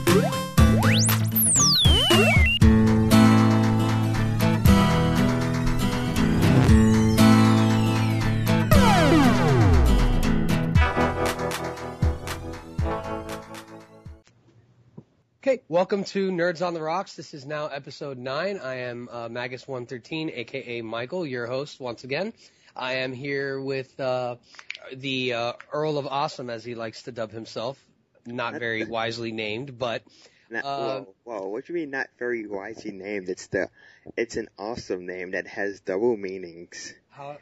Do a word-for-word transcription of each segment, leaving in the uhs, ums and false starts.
Okay, welcome to Nerds on the Rocks. This is now episode nine. I am uh, Magus one thirteen, aka Michael, your host once again. I am here with uh, the uh, Earl of Awesome, as he likes to dub himself. Not very wisely named, but Not, uh, whoa, whoa! What do you mean not very wisely named? It's the, it's an awesome name that has double meanings. how?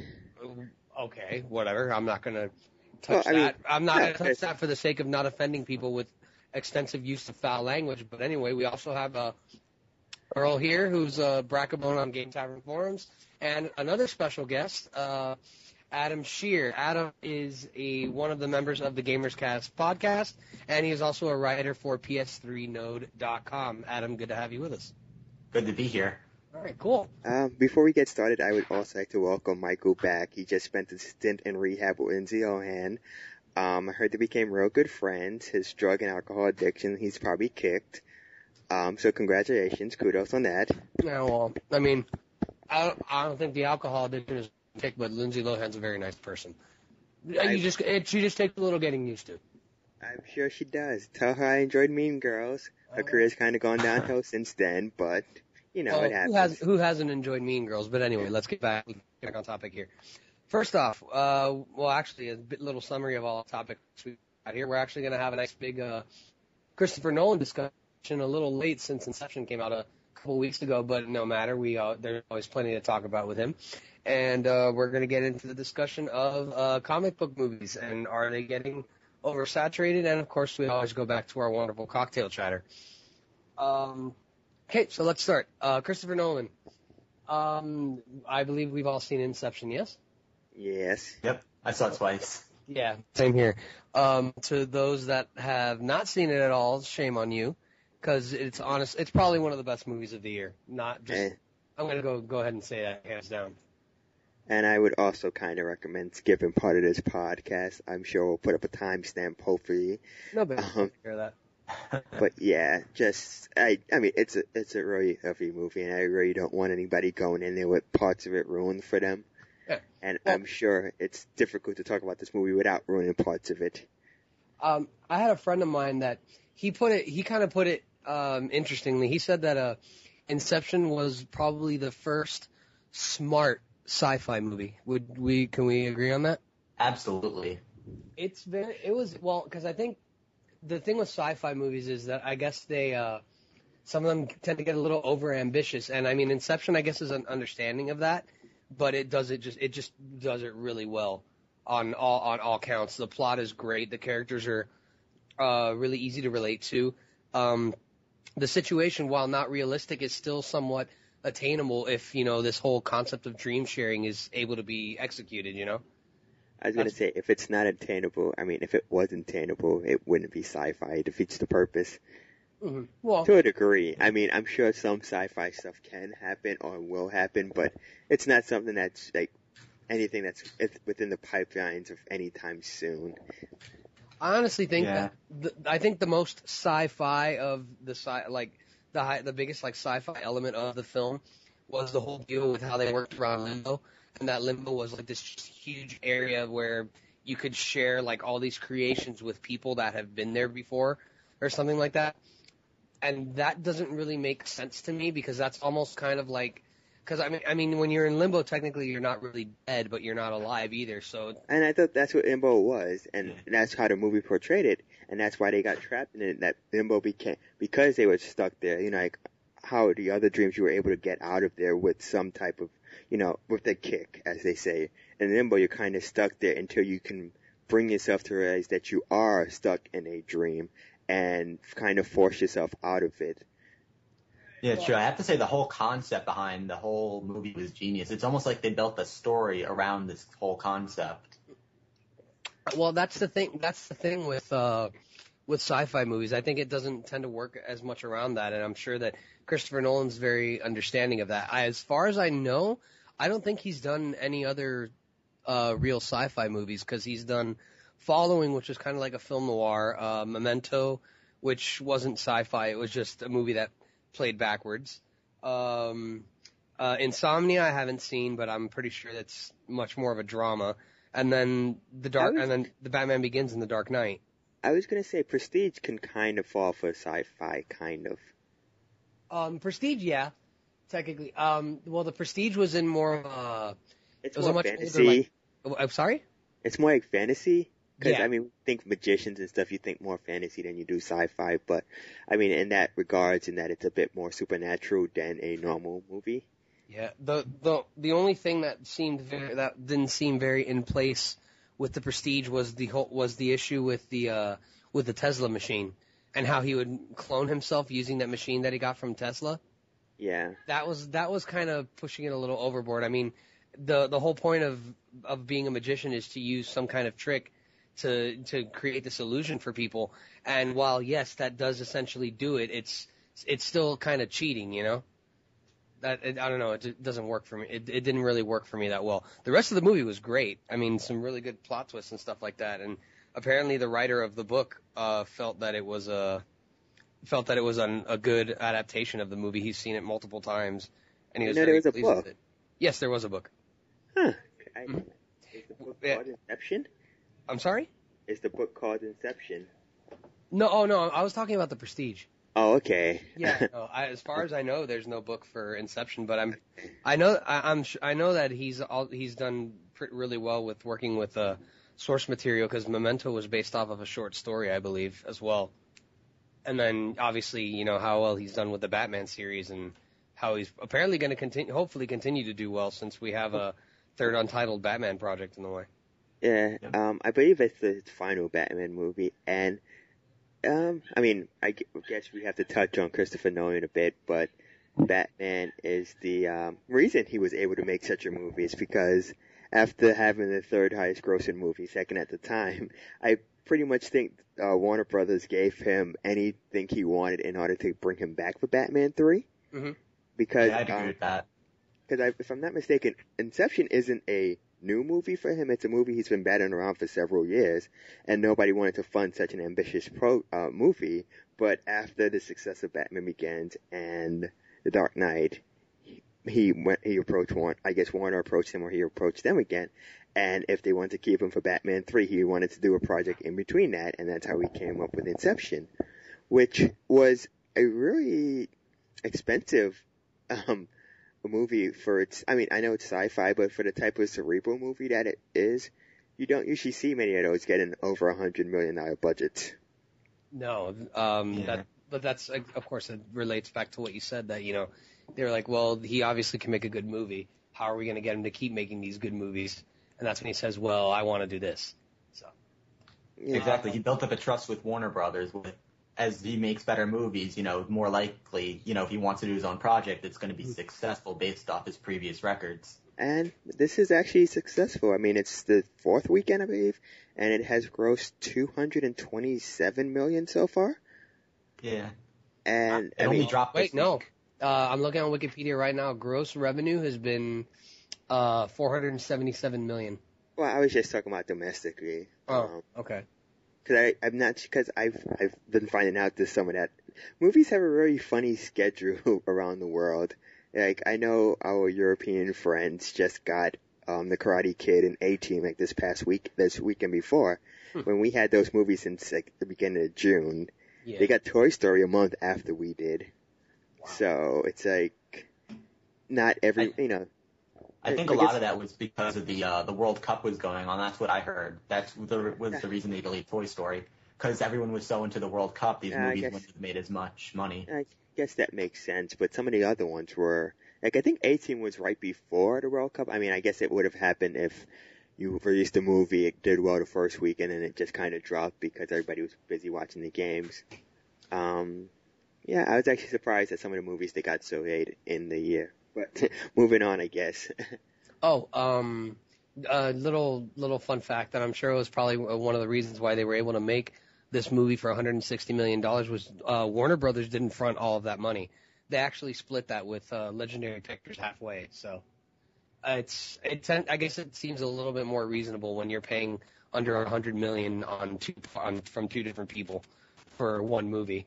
Okay, whatever. I'm not gonna touch Well, I mean, that. I'm not yeah, gonna touch that for the sake of not offending people with extensive use of foul language. But anyway, we also have uh, Earl here, who's uh, Brackabone on Game Tavern Forums, and another special guest, uh, Adam Shear. Adam is a one of the members of the Gamers Cast podcast, and he is also a writer for P S three node dot com. Adam, good to have you with us. Good to be here. All right, cool. Um, before we get started, I would also like to welcome Michael back. He just spent a stint in rehab with Lindsay Lohan. Um, I heard they became real good friends. His drug and alcohol addiction, he's probably kicked. Um, so congratulations, kudos on that. Yeah, well, I mean, I don't, I don't think the alcohol addiction is kicked, but Lindsay Lohan's a very nice person. I- You just, it, she just takes a little getting used to. I'm sure she does. Tell her I enjoyed Mean Girls. Her career's kind of gone downhill since then, but, you know, Well, it who happens. has who hasn't enjoyed Mean Girls? But anyway, let's get back, get back on topic here. First off, uh, well, actually, a bit, little summary of all the topics we got here. We're actually going to have a nice big uh, Christopher Nolan discussion. A little late since Inception came out a couple weeks ago, but no matter. We uh, there's always plenty to talk about with him, and uh, we're going to get into the discussion of uh, comic book movies and are they getting oversaturated? And of course, we always go back to our wonderful cocktail chatter. Um, okay, so let's start. Uh, Christopher Nolan. Um, I believe we've all seen Inception, yes? Yes. Yep, I saw it twice. Yeah, same here. Um, to those that have not seen it at all, shame on you, because it's honest. It's probably one of the best movies of the year. Not just. Eh. I'm gonna go go ahead and say that hands down. And I would also kind of recommend skipping part of this podcast. I'm sure we'll put up a timestamp, hopefully. No big Um, hear that. But yeah, just I I mean it's a it's a really heavy movie, and I really don't want anybody going in there with parts of it ruined for them. Yeah. And Well- I'm sure it's difficult to talk about this movie without ruining parts of it. Um, I had a friend of mine that he put it. He kind of put it um, interestingly. He said that uh, Inception was probably the first smart sci-fi movie. Would we? Can we agree on that? Absolutely. It's very. It was well because I think the thing with sci-fi movies is that I guess they uh, some of them tend to get a little over ambitious, and I mean Inception I guess is an understanding of that, but it does it just it just does it really well on all on all counts. The plot is great. The characters are uh, really easy to relate to. Um, the situation, while not realistic, is still somewhat attainable if you know this whole concept of dream sharing is able to be executed. You know. I was gonna That's- say if it's not attainable, I mean if it was attainable, it wouldn't be sci-fi. It defeats the purpose Mm-hmm. Well, to a degree. I mean I'm sure some sci-fi stuff can happen or will happen, but it's not something that's like anything that's it's within the pipelines of any time soon. I honestly think Yeah. that the, I think the most sci-fi of the sci like the high, the biggest like sci-fi element of the film was the whole deal with how they worked around limbo, and that limbo was like this huge area where you could share like all these creations with people that have been there before or something like that. And that doesn't really make sense to me because that's almost kind of like because I mean I mean when you're in limbo technically you're not really dead but you're not alive either. So And I thought that's what Limbo was, and that's how the movie portrayed it, and that's why they got trapped in it. That Limbo became because they were stuck there. You know, like how the other dreams you were able to get out of there with some type of, you know, with a kick, as they say. In Limbo, you're kind of stuck there until you can bring yourself to realize that you are stuck in a dream and kind of force yourself out of it. Yeah, true. I have to say the whole concept behind the whole movie was genius. It's almost like they built a story around this whole concept. well that's the thing that's the thing with uh with sci-fi movies. I think it doesn't tend to work as much around that, and I'm sure that Christopher Nolan's very understanding of that. I, as far as I know, I don't think he's done any other uh, real sci-fi movies because he's done Following, which is kind of like a film noir, uh, Memento, which wasn't sci-fi. It was just a movie that played backwards. Um, uh, Insomnia I haven't seen, but I'm pretty sure that's much more of a drama. And then the dark, was, and then the Batman Begins and the Dark Knight. I was gonna say Prestige can kind of fall for sci-fi, kind of. Um, Prestige, yeah, technically. Um, well, the Prestige was in more of a. It's it was more a much fantasy. Older, like, I'm sorry. It's more like fantasy. Because, Yeah. I mean, think magicians and stuff, you think more fantasy than you do sci-fi, but, I mean, in that regards, in that it's a bit more supernatural than a normal movie. Yeah, the the the only thing that seemed very, that didn't seem very in place with the Prestige was the whole was the issue with the uh with the Tesla machine and how he would clone himself using that machine that he got from Tesla. Yeah. That was that was kind of pushing it a little overboard. I mean, the the whole point of of being a magician is to use some kind of trick to to create this illusion for people. And while yes, that does essentially do it, it's it's still kind of cheating, you know. That it, I don't know, it, it doesn't work for me. It, it didn't really work for me that well. The rest of the movie was great. I mean, some really good plot twists and stuff like that. And apparently, the writer of the book uh, felt that it was a felt that it was an, a good adaptation of the movie. He's seen it multiple times, and he was You know, very there was a pleased book. with it. Yes, there was a book. Huh. I, Mhm. Is the book Yeah. called Inception? I'm sorry? Is the book called Inception? No, oh no, I was talking about the Prestige. Oh, okay. Yeah, no, I, as far as I know, there's no book for Inception, but I'm, I know, I, I'm, sh- I know that he's all, he's done pr- really well with working with uh, source material because Memento was based off of a short story, I believe, as well. And then obviously, you know how well he's done with the Batman series and how he's apparently going to continue, hopefully continue to do well since we have a third untitled Batman project in the way. Yeah, Yeah. um, I believe it's the final Batman movie, and um, I mean, I gu- guess we have to touch on Christopher Nolan a bit, but Batman is the um, reason he was able to make such a movie is because after having the third highest grossing movie, second at the time, I pretty much think uh, Warner Brothers gave him anything he wanted in order to bring him back for Batman three. Mhm. Because Yeah, I'd agree um, with that. Because if I'm not mistaken, Inception isn't a new movie for him. It's a movie he's been batting around for several years, and nobody wanted to fund such an ambitious pro uh, movie. But after the success of Batman Begins and The Dark Knight, he, he went. He approached Warner. I guess Warner approached him, or he approached them again. And if they wanted to keep him for Batman three, he wanted to do a project in between that, and that's how he came up with Inception, which was a really expensive um, a movie for its, I mean, I know it's sci-fi, but for the type of cerebral movie that it is, you don't usually see many of those getting over a hundred million dollar budgets. No, um, Yeah. that, but that's, of course, it relates back to what you said that, you know, they were like, well, he obviously can make a good movie. How are we going to get him to keep making these good movies? And that's when he says, well, I want to do this. So, Yeah. Exactly. He built up a trust with Warner Brothers. With, as he makes better movies, you know, more likely, you know, if he wants to do his own project, it's going to be successful based off his previous records. And this is actually successful. I mean, it's the fourth weekend, I believe, and it has grossed two hundred twenty-seven million so far. Yeah. And It I only mean, dropped wait, this no. week. Uh, I'm looking on Wikipedia right now. Gross revenue has been uh, four hundred seventy-seven million. well, I was just talking about domestically. Oh, Um, okay. Cause I, I'm not, cause I've, I've been finding out this some of that. Movies have a really funny schedule around the world. Like, I know our European friends just got, um, The Karate Kid and A-Team, like, this past week, this weekend before. Hmm. When we had those movies since, like, the beginning of June. Yeah. They got Toy Story a month after we did. Wow. So, it's like, not every, I- you know. I think I a lot guess- of that was because of the uh, the World Cup was going on. That's what I heard. That's the was the reason they deleted Toy Story, because everyone was so into the World Cup. These Yeah, I movies guess- wouldn't have made as much money. I guess that makes sense, but some of the other ones were, like, I think A-Team was right before the World Cup. I mean, I guess it would have happened if you released a movie, it did well the first weekend, and it just kind of dropped because everybody was busy watching the games. Um, yeah, I was actually surprised at some of the movies that got so late in the year. But moving on, I guess. Oh, um, a little little fun fact that I'm sure was probably one of the reasons why they were able to make this movie for one hundred sixty million dollars was uh, Warner Brothers didn't front all of that money. They actually split that with uh, Legendary Pictures halfway. So uh, it's it. I guess it seems a little bit more reasonable when you're paying under one hundred million on two on from two different people for one movie.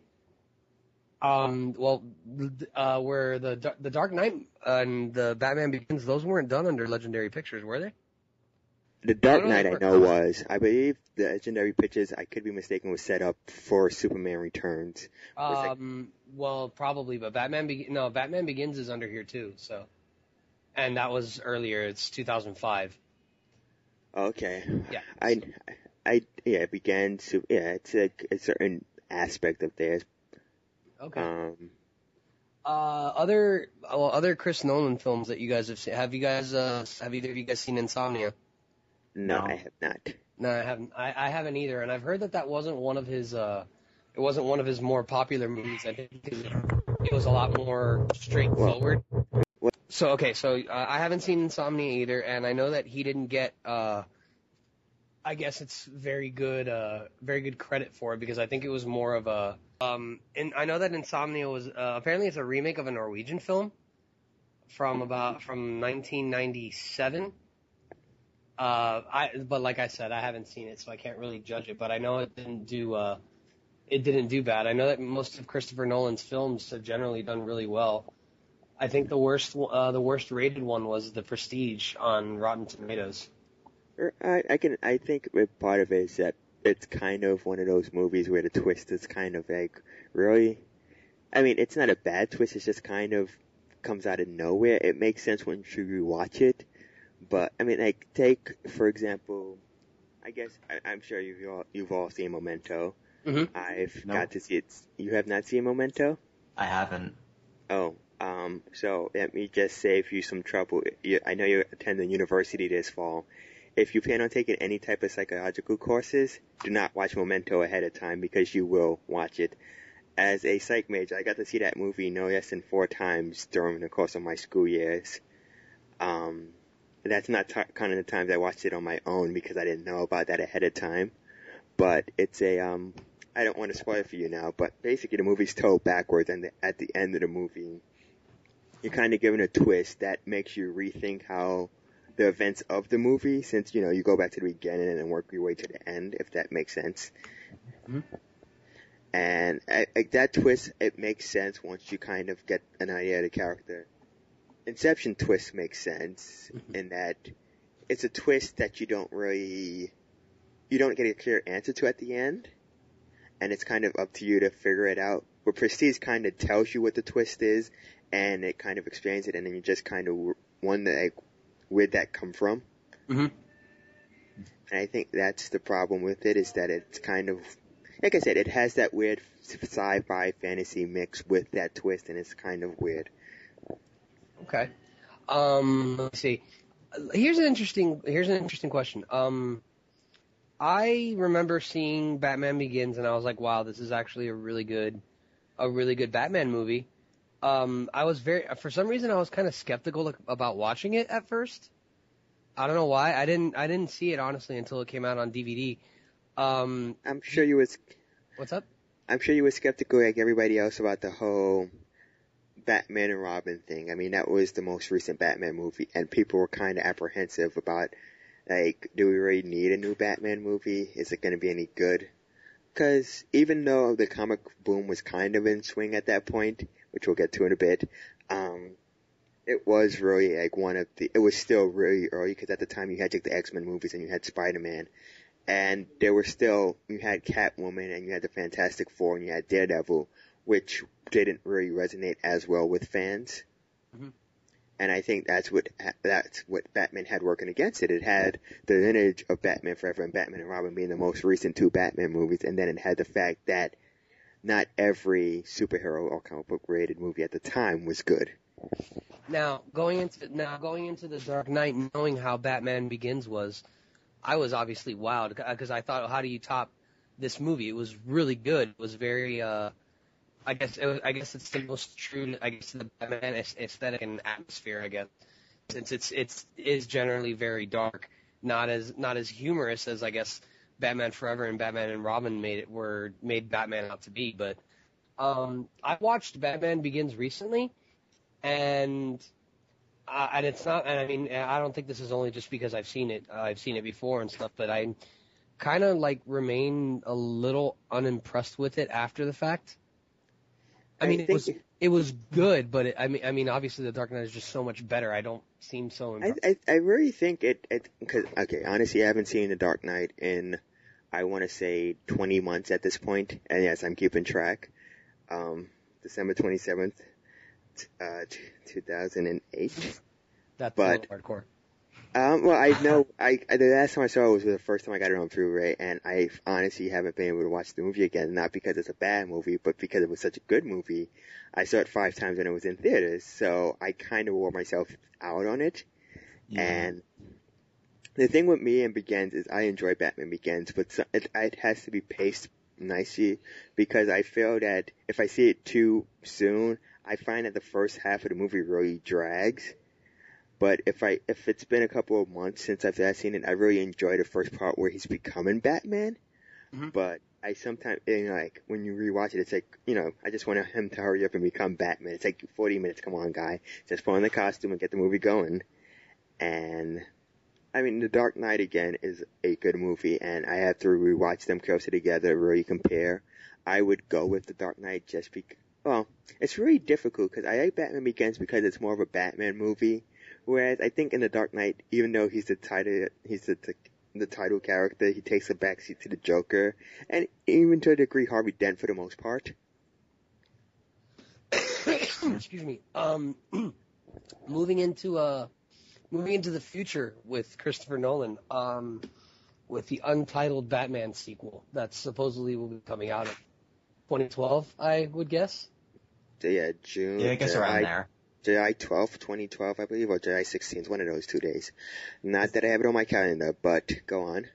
Um, well, uh, where the the Dark Knight and the Batman Begins, those weren't done under Legendary Pictures, were they? The Dark No, no, Knight I they know were. was. I believe the Legendary Pictures, I could be mistaken, was set up for Superman Returns. Was it- Um, well, probably, but Batman Be- no, Batman Begins is under here too. So, and that was earlier. It's two thousand five. Okay. Yeah. I, I, yeah, it began to, yeah, it's a, a certain aspect of theirs. Okay. Um, Uh, other well, other Chris Nolan films that you guys have seen. Have you guys uh have either of you guys seen Insomnia? no, No. I have not. No, I haven't. I, I haven't either, and I've heard that that wasn't one of his. Uh, it wasn't one of his more popular movies. I think because it was a lot more straightforward. What? So okay, so uh, I haven't seen Insomnia either, and I know that he didn't get. Uh, I guess it's very good. Uh, very good credit for it because I think it was more of a. Um, and I know that Insomnia was uh, apparently it's a remake of a Norwegian film from about from nineteen ninety-seven. Uh, I but like I said, I haven't seen it, so I can't really judge it. But I know it didn't do uh, it didn't do bad. I know that most of Christopher Nolan's films have generally done really well. I think the worst uh, the worst rated one was The Prestige on Rotten Tomatoes. Or I, I can, I think part of it is that it's kind of one of those movies where the twist is kind of like, really? I mean, it's not a bad twist, it's just kind of comes out of nowhere. It makes sense once you rewatch it, but, I mean, like, take, for example, I guess, I, I'm sure you've all, you've all seen Memento. Mm-hmm. I've No. got to see it. You have not seen Memento? I haven't. Oh, um, so let me just save you some trouble. You, I know you're attending university this fall. If you plan on taking any type of psychological courses, do not watch Memento ahead of time because you will watch it. As a psych major, I got to see that movie no less than four times during the course of my school years. Um, that's not t- kind of the times I watched it on my own because I didn't know about that ahead of time. But it's a, um, I don't want to spoil it for you now, but basically the movie's told backwards, and the, at the end of the movie, you're kind of given a twist that makes you rethink how the events of the movie, since, you know, you go back to the beginning and then work your way to the end, if that makes sense. Mhm. And I, I, that twist, it makes sense once you kind of get an idea of the character. Inception twist makes sense in that it's a twist that you don't really, you don't get a clear answer to at the end, and it's kind of up to you to figure it out. But Prestige kind of tells you what the twist is, and it kind of explains it, and then you just kind of wonder, like, where'd that come from? Mm-hmm. And I think that's the problem with it, is that it's kind of, like I said, it has that weird sci-fi fantasy mix with that twist, and it's kind of weird. Okay. Um, let's see. Here's an interesting. Here's an interesting question. Um, I remember seeing Batman Begins, and I was like, "Wow, this is actually a really good, a really good Batman movie." Um, I was very, for some reason, I was kind of skeptical about watching it at first. I don't know why. I didn't. I didn't see it honestly until it came out on D V D. Um, I'm sure you was, what's up? I'm sure you were skeptical like everybody else about the whole Batman and Robin thing. I mean, that was the most recent Batman movie, and people were kind of apprehensive about, like, do we really need a new Batman movie? Is it going to be any good? Because even though the comic boom was kind of in swing at that point, which we'll get to in a bit, um, it was really like one of the, it was still really early because at the time you had like the X-Men movies and you had Spider-Man, and there were still, you had Catwoman and you had the Fantastic Four and you had Daredevil, which didn't really resonate as well with fans. Mm-hmm. And I think that's what that's what Batman had working against it. It had the lineage of Batman Forever and Batman and Robin being the most recent two Batman movies, and then it had the fact that not every superhero or comic book rated movie at the time was good. Now going into now going into the Dark Knight, knowing how Batman Begins was, I was obviously wowed because I thought, how do you top this movie? It was really good. It was very, uh, I guess, it was, I guess it's the most true, I guess, to the Batman aesthetic and atmosphere. I guess since it's it's is generally very dark, not as not as humorous as I guess Batman Forever and Batman and Robin made it were made Batman out to be. But um, I watched Batman Begins recently, and. Uh, and it's not, and I mean, I don't think this is only just because I've seen it, uh, I've seen it before and stuff, but I, kind of like remain a little unimpressed with it after the fact. I, I mean, it was it was good, but it, I mean, I mean, obviously, The Dark Knight is just so much better. I don't seem so impressed. I, I, I really think it, it, cause, okay, honestly, I haven't seen The Dark Knight in, I want to say twenty months at this point, and yes, I'm keeping track. Um, December twenty-seventh, uh, two thousand eight. That's but, hardcore. Um, well, I know, I, I, the last time I saw it was the first time I got it on Blu-ray, and I honestly haven't been able to watch the movie again, not because it's a bad movie, but because it was such a good movie. I saw it five times when it was in theaters, so I kind of wore myself out on it. Yeah. And the thing with me and Begins is I enjoy Batman Begins, but so, it, it has to be paced nicely, because I feel that if I see it too soon, I find that the first half of the movie really drags. But if I if it's been a couple of months since I've last seen it, I really enjoy the first part where he's becoming Batman. Mm-hmm. But I sometimes, you know, like when you rewatch it, it's like, you know, I just want him to hurry up and become Batman. It's like forty minutes. Come on, guy, just put on the costume and get the movie going. And I mean, The Dark Knight again is a good movie, and I have to rewatch them closer together to really compare. I would go with The Dark Knight just because. Well, it's really difficult because I like Batman Begins because it's more of a Batman movie. Whereas I think in The Dark Knight, even though he's the title, he's the, the, the title character, he takes a backseat to the Joker, and even to a degree, Harvey Dent for the most part. Excuse me. Um, moving into uh, moving into the future with Christopher Nolan, um, with the untitled Batman sequel that supposedly will be coming out in twenty twelve, I would guess. So yeah, June. Yeah, I guess July, around there. July twelfth, twenty twelve, I believe, or July sixteenth, one of those two days. Not that I have it on my calendar, but go on.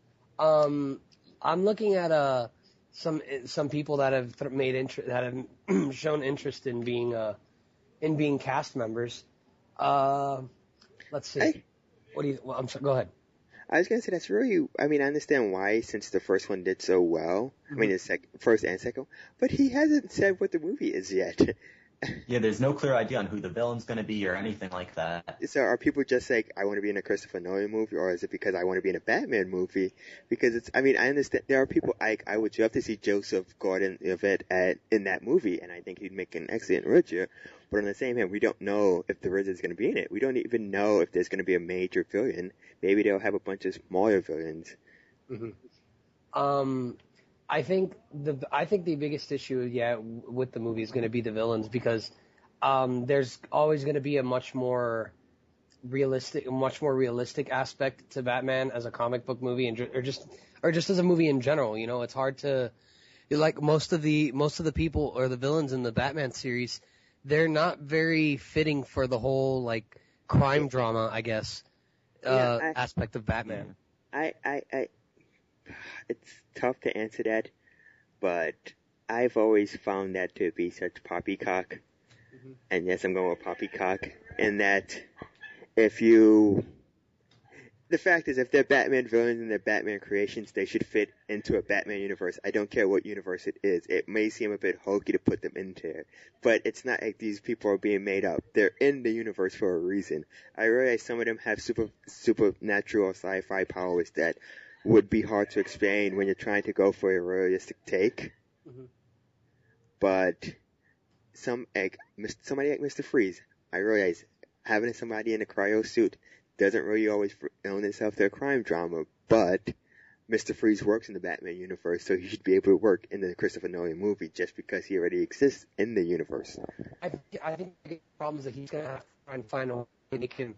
Um, I'm looking at uh some some people that have th- made interest that have shown interest in being uh in being cast members. Uh, let's see. I, what do you? Well, I'm sorry. Go ahead. I was gonna say that's really. I mean, I understand why, since the first one did so well. Mm-hmm. I mean, the sec- first and second, but he hasn't said what the movie is yet. Yeah, there's no clear idea on who the villain's going to be or anything like that. So are people just like, I want to be in a Christopher Nolan movie, or is it because I want to be in a Batman movie? Because it's, I mean, I understand there are people, I, I would love to see Joseph Gordon-Levitt at, in that movie, and I think he'd make an excellent Riddler. But on the same hand, we don't know if the Riddler's going to be in it. We don't even know if there's going to be a major villain. Maybe they'll have a bunch of smaller villains. Mm-hmm. Um... I think the I think the biggest issue, yeah, with the movie is going to be the villains, because um, there's always going to be a much more realistic, much more realistic aspect to Batman as a comic book movie, and or just or just as a movie in general. You know, it's hard to like most of the most of the people or the villains in the Batman series, they're not very fitting for the whole like crime drama, I guess, uh, yeah, I, aspect of Batman. I I. I It's tough to answer that, but I've always found that to be such poppycock. Mm-hmm. And yes, I'm going with poppycock. In that, if you, the fact is, if they're Batman villains and they're Batman creations, they should fit into a Batman universe. I don't care what universe it is. It may seem a bit hokey to put them into it, but it's not like these people are being made up. They're in the universe for a reason. I realize some of them have super supernatural or sci-fi powers that would be hard to explain when you're trying to go for a realistic take. Mm-hmm. But some like somebody like Mister Freeze, I realize having somebody in a cryo suit doesn't really always own itself to a crime drama, but Mister Freeze works in the Batman universe, so he should be able to work in the Christopher Nolan movie just because he already exists in the universe. I, I think the problem is that he's going to have to try and find a way to make him,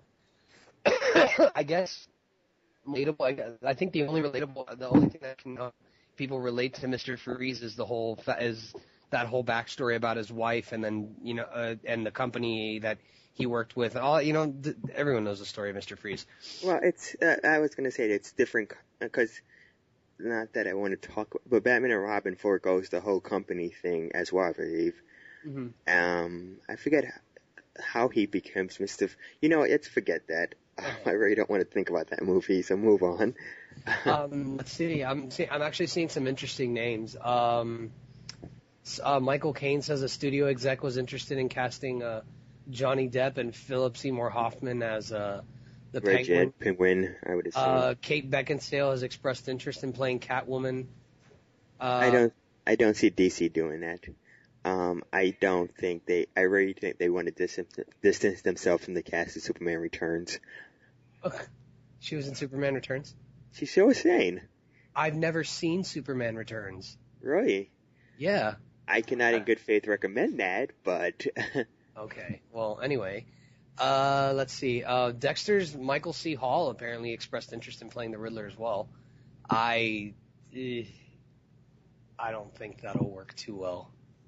I guess, relatable. I think the only relatable, the only thing that can uh, people relate to Mister Freeze is the whole is that whole backstory about his wife, and then you know, uh, and the company that he worked with. All you know, th- everyone knows the story of Mister Freeze. Well, it's uh, I was going to say it's different because not that I want to talk, but Batman and Robin foregoes the whole company thing as well, I believe. Mm-hmm. Um, I forget how he becomes Mister F- you know, let's forget that. I really don't want to think about that movie, so move on. um, let's see. I'm see, I'm actually seeing some interesting names. Um, uh, Michael Caine says a studio exec was interested in casting uh, Johnny Depp and Philip Seymour Hoffman as uh, the Penguin. Red Penguin, I would assume. Uh, Kate Beckinsale has expressed interest in playing Catwoman. Uh, I don't, I don't see D C doing that. Um, I don't think they, I really think they want to distance, distance themselves from the cast of Superman Returns. She was in Superman Returns? She's so insane. I've never seen Superman Returns. Really? Yeah. I cannot in good faith recommend that, but... Okay. Well, anyway. Uh, let's see. Uh, Dexter's Michael C. Hall apparently expressed interest in playing the Riddler as well. I... Eh, I don't think that'll work too well.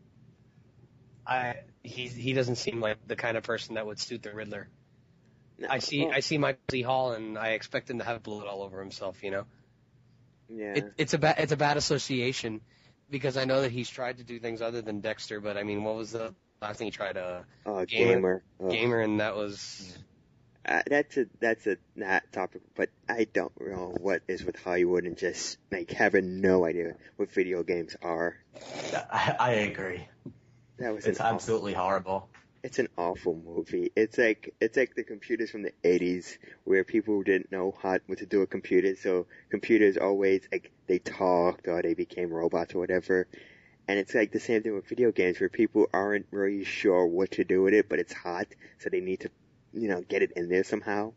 I he he doesn't seem like the kind of person that would suit the Riddler. No. I see Oh, I see Michael C. Hall and I expect him to have blood all over himself. You know, yeah. it, it's a bad it's a bad association because I know that he's tried to do things other than Dexter. But I mean, what was the last thing he tried? Uh, Oh, Gamer. gamer. Oh. Gamer, and that was Uh, that's a that's a not topic, but I don't know what is with Hollywood and just like having no idea what video games are. I, I agree. That was It's an awful, absolutely horrible. it's an awful movie. It's like it's like the computers from the eighties where people didn't know how what to do with computers, so computers always like they talked or they became robots or whatever. And it's like the same thing with video games where people aren't really sure what to do with it, but it's hot, so they need to, you know, get it in there somehow.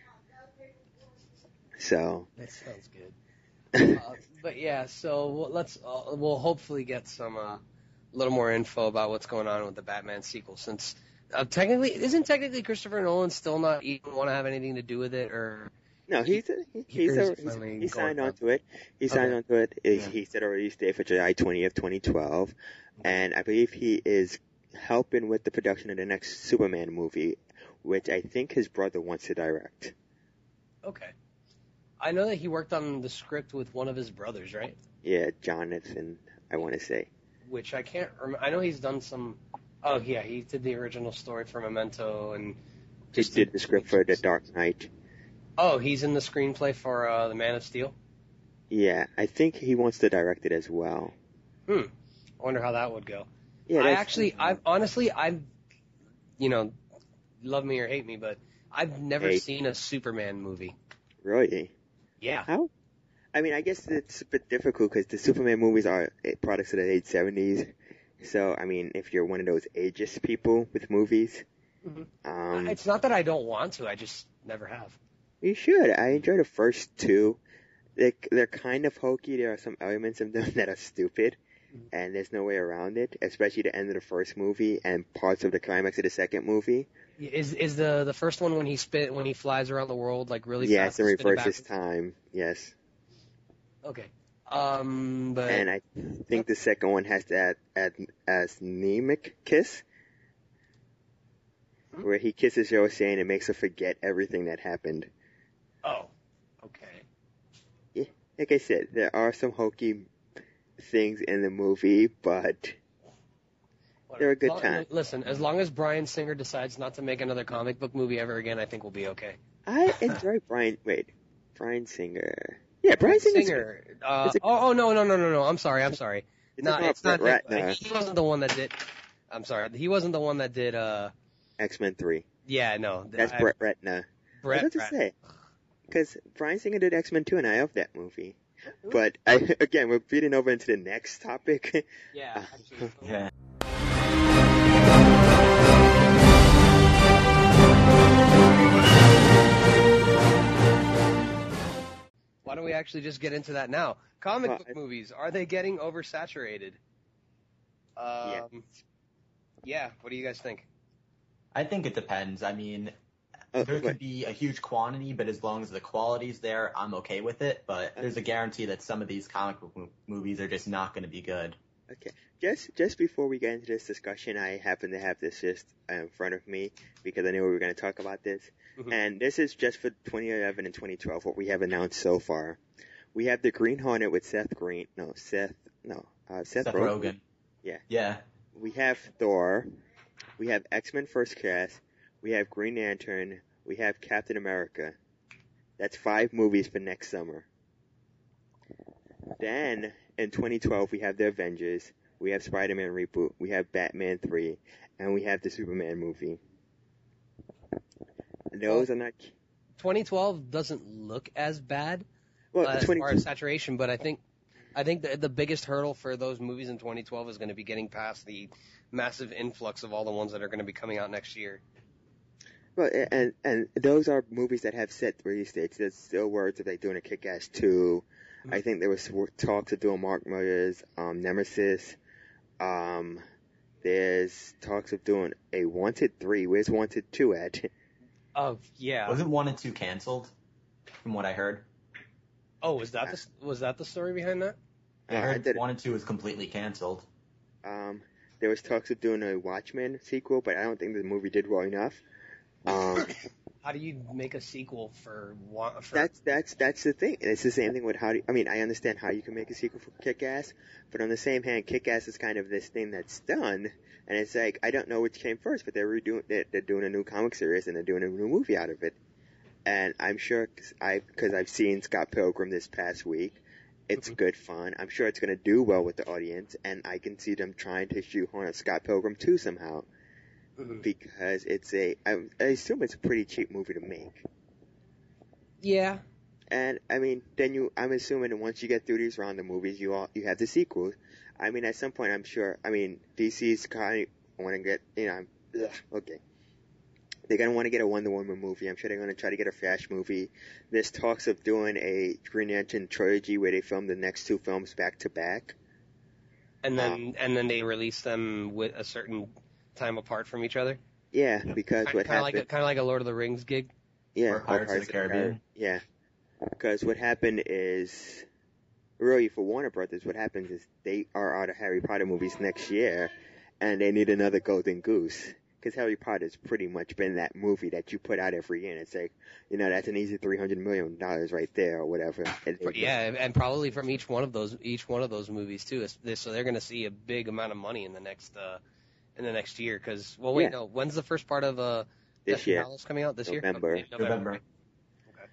So. that sounds good. uh, but yeah, so we'll, let's uh, we'll hopefully get some uh, little more info about what's going on with the Batman sequel, since uh, technically isn't technically Christopher Nolan still not even want to have anything to do with it, or No, he's a, he, he's Here's a, he's, finally he signed going on to it. He signed Okay. on to it. He, Yeah. he set a release date for July twentieth, twenty twelve, and I believe he is helping with the production of the next Superman movie, which I think his brother wants to direct. okay. I know that he worked on the script with one of his brothers, right? Yeah, Jonathan, I want to say. Which I can't remember. I know he's done some. Oh yeah, he did the original story for Memento, and He just did the script for The Dark Knight. Oh, he's in the screenplay for uh, the Man of Steel. Yeah, I think he wants to direct it as well. Hmm. I wonder how that would go. Yeah, I that's, actually, I honestly, I've, you know, love me or hate me, but I've never Hey. seen a Superman movie. Really? Yeah. How? I mean, I guess it's a bit difficult because the Superman movies are eh, products of the late seventies. So, I mean, if you're one of those ageist people with movies, Mhm. um, It's not that I don't want to. I just never have. you should. I enjoy the first two. They, they're kind of hokey. There are some elements of them that are stupid, and there's no way around it, especially the end of the first movie and parts of the climax of the second movie. Is is the the first one when he spit when he flies around the world like really Yes, fast? and and spin it reverses backwards? time. Yes. Okay. Um, but And I think the second one has that ad, as Nemec kiss, Hmm? where he kisses Lois Lane and makes her forget everything that happened. oh, okay. Like I said, there are some hokey things in the movie, but They're a good Well, time. Listen, as long as Bryan Singer decides not to make another comic book movie ever again, I think we'll be okay. I enjoy Brian. Wait, Brian Singer. Yeah, Brian Singer's Singer. Uh, Is it- oh, oh no, no, no, no, no. I'm sorry. I'm sorry. It's no, not it's not. Brett that- Ratner. He wasn't the one that did. I'm sorry. He wasn't the one that did. Uh, X-Men three. yeah, no. That's I, Brett Ratner. Brett. I was about to Rat- say, because Brian Singer did X-Men two, and I love that movie. But I, again, we're feeding over into the next topic. Yeah. Actually, Yeah. Why don't we actually just get into that now? Comic Well, book I- movies, are they getting oversaturated? Um, Yeah. yeah. What do you guys think? I think it depends. I mean, Oh, there wait. could be a huge quantity, but as long as the quality's there, I'm okay with it. But there's a guarantee that some of these comic book mo- movies are just not going to be good. Okay. Just just before we get into this discussion, I happen to have this list in front of me because I knew we were going to talk about this. Mhm. And this is just for twenty eleven and twenty twelve, what we have announced so far. We have the Green Hornet with Seth Green. No, Seth. No, uh, Seth, Seth Rogen. Rogen. Yeah. Yeah. We have Thor. We have X-Men First Class. We have Green Lantern. We have Captain America. That's five movies for next summer. Then, in twenty twelve, we have the Avengers. We have Spider-Man reboot. We have Batman three. And we have the Superman movie. Those are not... twenty twelve doesn't look as bad Well, uh, as twenty far as saturation, but I think I think the, the biggest hurdle for those movies in twenty twelve is going to be getting past the massive influx of all the ones that are going to be coming out next year. Well, and and those are movies that have set release dates. There's still words of like doing a Kick-Ass two. Mm-hmm. I think there was talks of doing Mark Miller's um, Nemesis. Um, there's talks of doing a Wanted three. Where's Wanted two at? Oh yeah. Wasn't one and two canceled? From what I heard. Oh, was that the was that the story behind that? I heard I one and two was completely canceled. Um, there was talks of doing a Watchmen sequel, but I don't think the movie did well enough. Um, how do you make a sequel for, for that's that's that's the thing. It's the same thing with how do you, I mean I understand how you can make a sequel for Kick-Ass, but on the same hand, Kick-Ass is kind of this thing that's done, and it's like I don't know which came first, but they're redoing they're, they're doing a new comic series and they're doing a new movie out of it, and I'm sure cause I because I've seen Scott Pilgrim this past week, it's mm-hmm. good fun. I'm sure it's going to do well with the audience, and I can see them trying to shoehorn a Scott Pilgrim two somehow. Because it's a, I, I assume it's a pretty cheap movie to make. Yeah. And I mean, then you, I'm assuming that once you get through these round of movies, you all, you have the sequels. I mean, at some point, I'm sure. I mean, D C's kind of want to get, you know, ugh, okay. They're gonna want to get a Wonder Woman movie. I'm sure they're gonna try to get a Flash movie. There's talks of doing a Green Lantern trilogy where they film the next two films back to back. And then, um, and then they release them with a certain time apart from each other. Yeah, because kind, what kind happened? Of like kind of like a Lord of the Rings gig. Yeah, or Pirates, Pirates of the Caribbean. Caribbean. Yeah, because what happened is, really for Warner Brothers, what happens is they are out of Harry Potter movies next year, and they need another Golden Goose. Because Harry Potter's pretty much been that movie that you put out every year, and it's like, you know, that's an easy three hundred million dollars right there, or whatever. And yeah, and probably from each one of those, each one of those movies too. So they're going to see a big amount of money in the next. Uh, In the next year, because well, wait, yeah. no. When's the first part of uh, this year coming out? This November. year, November. November. Okay.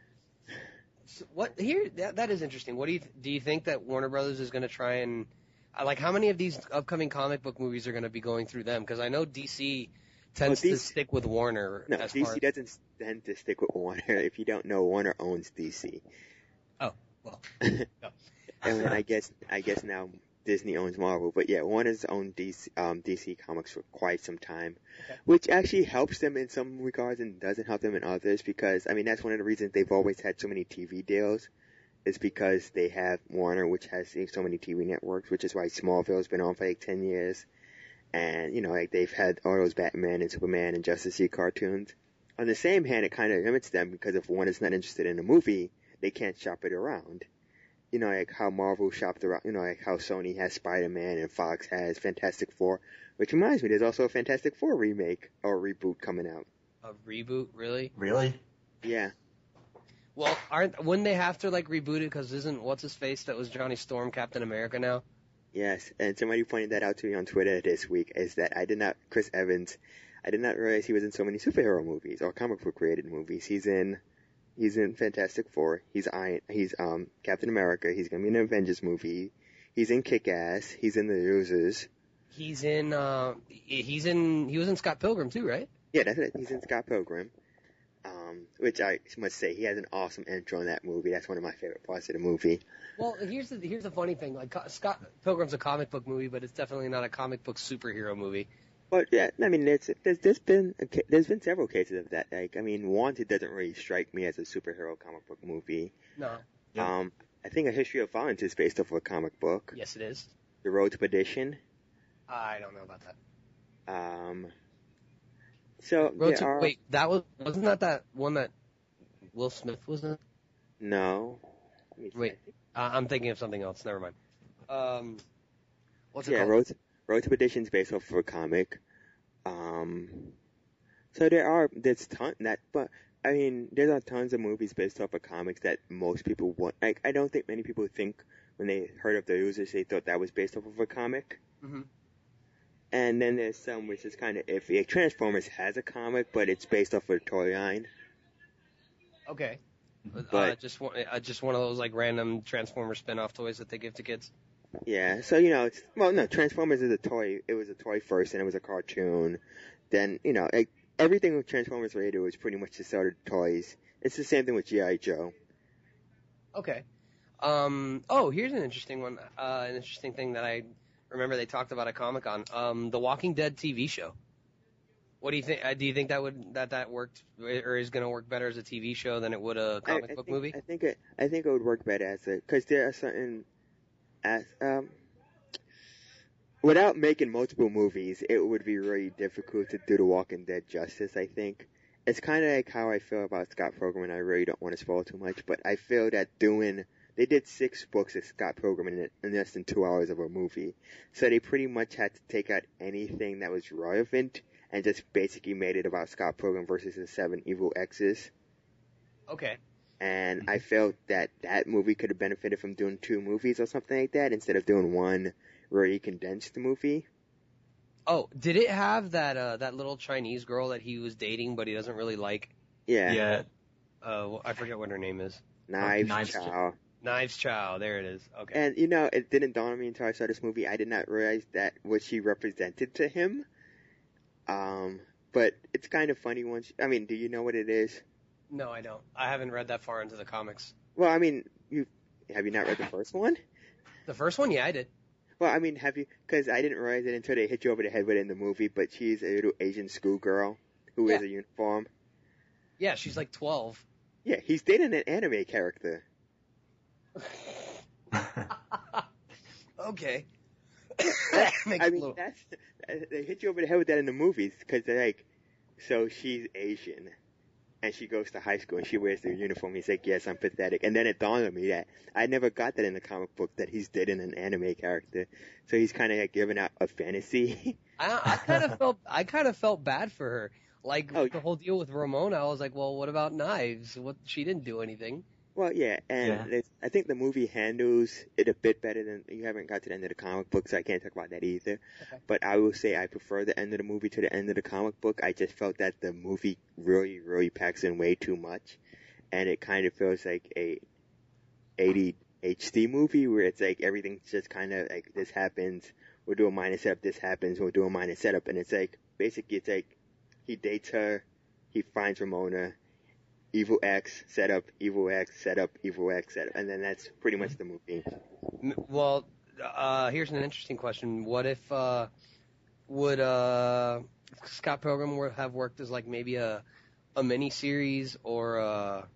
So what here? That, that is interesting. What do you do? You think that Warner Brothers is going to try and like how many of these upcoming comic book movies are going to be going through them? Because I know D C tends well, D C, to stick with Warner. No, as D C far as, doesn't tend to stick with Warner. If you don't know, Warner owns D C. Oh well. No. And then I guess I guess now. Disney owns Marvel, but yeah, Warner's owned D C, um, D C Comics for quite some time, okay. Which actually helps them in some regards and doesn't help them in others because, I mean, that's one of the reasons they've always had so many T V deals is because they have Warner, which has so many T V networks, which is why Smallville's been on for like ten years, and, you know, like they've had all those Batman and Superman and Justice League cartoons. On the same hand, it kind of limits them because if Warner's not interested in a movie, they can't shop it around. You know, like how Marvel shopped around, you know, like how Sony has Spider-Man and Fox has Fantastic Four, which reminds me, there's also a Fantastic Four remake or reboot coming out. A reboot, really? Really? Yeah. Well, aren't wouldn't they have to like reboot it because isn't what's his face that was Johnny Storm Captain America now? Yes, and somebody pointed that out to me on Twitter this week. Is that I did not Chris Evans, I did not realize he was in so many superhero movies or comic book created movies. He's in. He's in Fantastic Four. He's Iron. He's um Captain America. He's gonna be in an Avengers movie. He's in Kick-Ass. He's in The Losers. He's in. Uh, he's in. He was in Scott Pilgrim too, right? Yeah, that's it. He's in Scott Pilgrim. Um, which I must say, he has an awesome intro in that movie. That's one of my favorite parts of the movie. Well, here's the here's the funny thing. Like Scott Pilgrim's a comic book movie, but it's definitely not a comic book superhero movie. But yeah, I mean, there's, there's there's been there's been several cases of that. Like, I mean, Wanted doesn't really strike me as a superhero comic book movie. No. Yeah. Um, I think A History of Violence is based off of a comic book. Yes, it is. The Road to Perdition. I don't know about that. Um. So Road to, are, wait, that was wasn't that that one that Will Smith was in? No. Wait, uh, I'm thinking of something else. Never mind. Um, what's it yeah, called? Road to, Road to Perdition is based off of a comic. Um, so there are, there's ton, that, but, I mean, there are tons of movies based off of comics that most people want, like, I don't think many people think, when they heard of The Losers, they thought that was based off of a comic. Mm-hmm. And then there's some which is kind of iffy. Like Transformers has a comic, but it's based off of a toy line. Okay. But, uh, just one, uh, just one of those, like, random Transformer spin-off toys that they give to kids? Yeah, so, you know, it's, well, no, Transformers is a toy. It was a toy first, and it was a cartoon. Then, you know, like, everything with Transformers related was pretty much just sort of toys. It's the same thing with G I. Joe. Okay. Um, oh, here's an interesting one. Uh, an interesting thing that I remember they talked about at Comic-Con. Um, the Walking Dead T V show. What do you think? Uh, do you think that would that that worked or is going to work better as a T V show than it would a comic I, I book think, movie? I think it. I think it would work better as a because there are certain as um. Without making multiple movies, it would be really difficult to do The Walking Dead justice, I think. It's kind of like how I feel about Scott Pilgrim, and I really don't want to spoil too much, but I feel that doing, they did six books of Scott Pilgrim in, in less than two hours of a movie. So they pretty much had to take out anything that was relevant and just basically made it about Scott Pilgrim versus the seven evil exes. Okay. And I felt that that movie could have benefited from doing two movies or something like that instead of doing one really condensed movie. Oh, did it have that uh that little Chinese girl that he was dating but he doesn't really like? Yeah. Yeah. Uh, well, I forget what her name is. Knives, Knives Chow. Knives Chow. There it is. Okay. And, you know, it didn't dawn on me until I saw this movie. I did not realize that what she represented to him. Um, but it's kind of funny once, I mean, do you know what it is? No, I don't. I haven't read that far into the comics. Well, I mean, you, have you not read the first one? The first one, yeah, I did. Well, I mean, have you, cause I didn't realize it until they hit you over the head with it in the movie, but she's a little Asian schoolgirl who Yeah. wears a uniform. Yeah, she's like twelve. Yeah, he's dating an anime character. Okay. I mean, that's, they hit you over the head with that in the movies, cause they're like, so she's Asian, and she goes to high school and she wears the uniform. He's like, yes, I'm pathetic. And then it dawned on me that I never got that in the comic book, that he's dating an anime character. So he's kind of like giving out a fantasy. I, I kind of felt I kind of felt bad for her. Like Oh. the whole deal with Ramona, I was like, well, what about Knives? What she didn't do anything. Well, yeah, and Yeah. there's- I think the movie handles it a bit better than, you haven't got to the end of the comic book, so I can't talk about that either. Okay. But I will say I prefer the end of the movie to the end of the comic book. I just felt that the movie really, really packs in way too much, and it kind of feels like a eighty H D movie where it's like everything's just kind of like, this happens, we'll do a minor setup, this happens, we'll do a minor setup, and it's like, basically it's like, he dates her, he finds Ramona, Evil X, setup, Evil X, setup, Evil X, setup, and then that's pretty much the movie. M- Well, uh, here's an interesting question. What if, uh, would, uh, Scott Pilgrim wor- have worked as like maybe a, a mini series or, uh,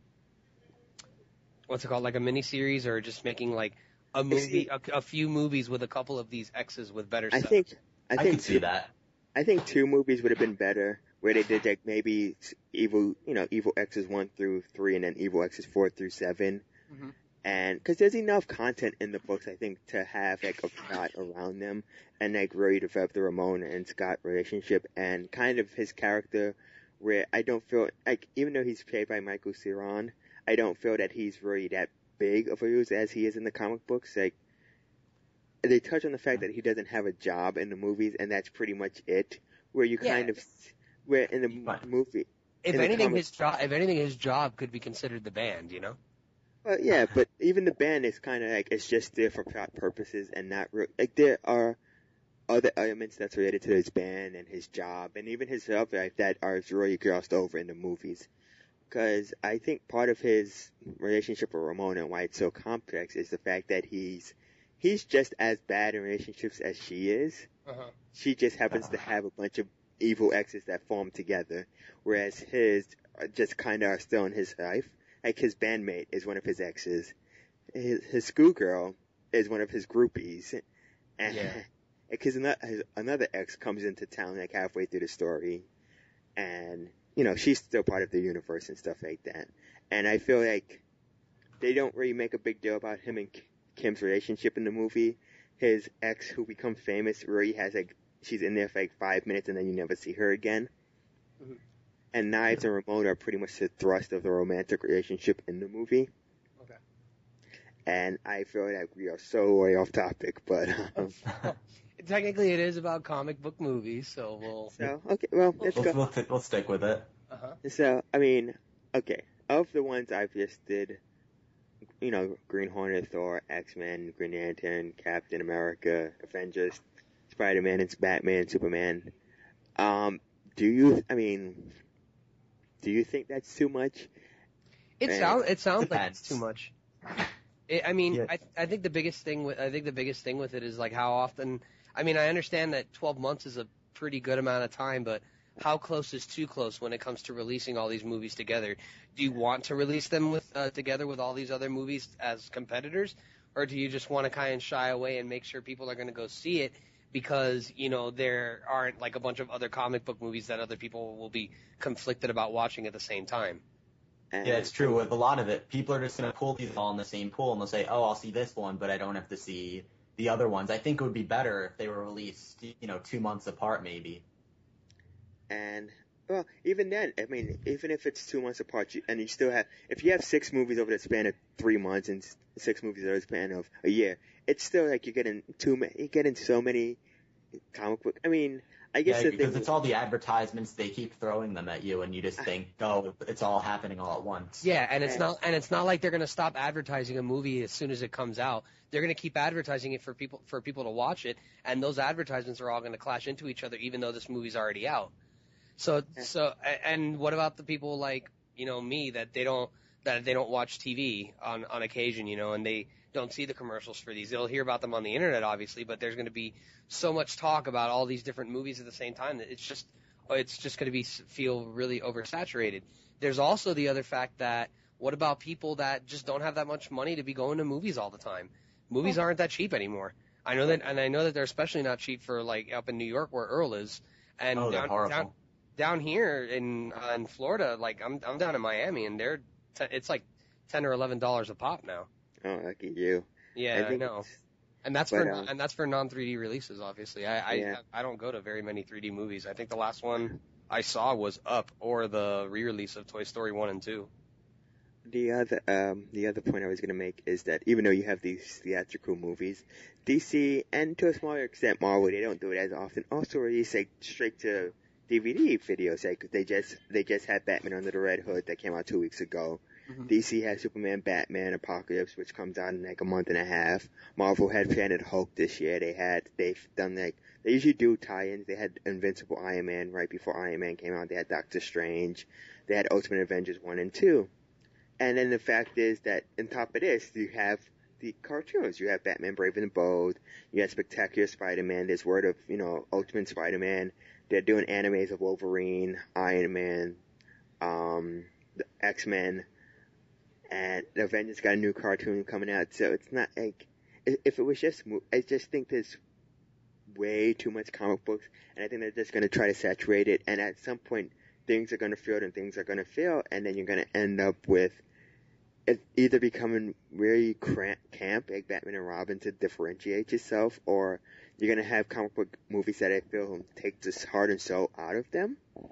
what's it called? Like a mini series or just making like a movie, a, a few movies with a couple of these X's with better I stuff? think, I I think, can see that. I think two movies would have been better, where they did like maybe Evil, you know, Evil X's one through three, and then Evil X's four through seven. Mhm. And because there's enough content in the books, I think, to have like a plot around them, and like really develop the Ramona and Scott relationship, and kind of his character, where I don't feel like, even though he's played by Michael Cera, I don't feel that he's really that big of a use as he is in the comic books. Like, they touch on the fact that he doesn't have a job in the movies, and that's pretty much it. Where you Yeah. kind of, where in the Right. movie, If in the anything, comic- his job, if anything, his job could be considered the band, you know? well, yeah, but even the band is kind of like, it's just there for plot purposes and not real, like there are other elements that's related to his band and his job and even his love life that are really glossed over in the movies. Cause I think part of his relationship with Ramona and why it's so complex is the fact that he's, he's just as bad in relationships as she is. Uh-huh. She just happens to have a bunch of evil exes that form together, whereas his are just kind of are still in his life. Like his bandmate is one of his exes. His, his schoolgirl is one of his groupies. And Yeah. because another, another ex comes into town like halfway through the story, and you know she's still part of the universe and stuff like that. And I feel like they don't really make a big deal about him and Kim's relationship in the movie. His ex, who becomes famous, really has like, she's in there for like five minutes and then you never see her again. Mhm. And Knives and Ramona are pretty much the thrust of the romantic relationship in the movie. Okay. And I feel like we are so way off topic, but um, Technically, it is about comic book movies, so we'll. so okay, well let's We'll, go. we'll, t- we'll stick with it. Uh-huh. So I mean, okay, of the ones I've listed, you know, Green Hornet, Thor, X-Men, Green Lantern, Captain America, Avengers, Spider-Man, and Batman, Superman. Um, do you? I mean, do you think that's too much? It And- sounds it sounds like Depends. it's too much. It, I mean, Yeah. I I think the biggest thing with I think the biggest thing with it is like how often. I mean, I understand that twelve months is a pretty good amount of time, but how close is too close when it comes to releasing all these movies together? Do you want to release them with uh, together with all these other movies as competitors, or do you just want to kind of shy away and make sure people are going to go see it because you know there aren't like a bunch of other comic book movies that other people will be conflicted about watching at the same time? and- Yeah, it's true. With a lot of it, people are just going to pull these all in the same pool, and they'll say, oh, I'll see this one, but I don't have to see the other ones. I think it would be better if they were released, you know, two months apart maybe. And well, even then, I mean, even if it's two months apart, you, and you still have, if you have six movies over the span of three months and s- six movies over the span of a year, it's still like you're getting too many, you're getting so many comic book. I mean, I guess Yeah, the because thing, it's all the advertisements, they keep throwing them at you, and you just think, oh, it's all happening all at once. Yeah, and it's Yeah. not and it's not like they're going to stop advertising a movie as soon as it comes out. They're going to keep advertising it for people for people to watch it, and those advertisements are all going to clash into each other, even though this movie's already out. So Yeah. so a- and what about the people like you know me that they don't that they don't watch T V on on occasion, you know, and they don't see the commercials for these. They'll hear about them on the internet, obviously, but there's going to be so much talk about all these different movies at the same time that it's just it's just going to be feel really oversaturated. There's also the other fact that what about people that just don't have that much money to be going to movies all the time? Movies aren't that cheap anymore. I know that, and I know that they're especially not cheap for like up in New York where Earl is, and Oh, they're down, horrible. down down here in uh, in Florida, like I'm I'm down in Miami, and they're t- it's like ten or eleven dollars a pop now. oh, lucky you. Yeah, I, think know. it's- And that's But, for um, and that's for non three D releases, obviously. I I, Yeah. I don't go to very many three D movies. I think the last one I saw was Up or the re-release of Toy Story one and two. The other, um, the other point I was going to make is that even though you have these theatrical movies, D C and to a smaller extent Marvel, they don't do it as often. Also release like straight to D V D videos. Like they just they just had Batman Under the Red Hood that came out two weeks ago. Mhm. D C has Superman, Batman, Apocalypse, which comes out in like a month and a half. Marvel had Planet Hulk this year. They had they've done like they usually do tie-ins. They had Invincible Iron Man right before Iron Man came out. They had Doctor Strange. They had Ultimate Avengers one and two. And then the fact is that on top of this, you have the cartoons. You have Batman Brave and the Bold. You have Spectacular Spider-Man. There's word of, you know, Ultimate Spider-Man. They're doing animes of Wolverine, Iron Man, um, the X-Men, and the Avengers got a new cartoon coming out. So it's not like, if it was just, I just think there's way too much comic books, and I think they're just going to try to saturate it, and at some point, things are going to fail and things are going to fail, and then you're going to end up with it either becoming really cramp, camp, like Batman and Robin, to differentiate yourself, or you're going to have comic book movies that I feel take this heart and soul out of them.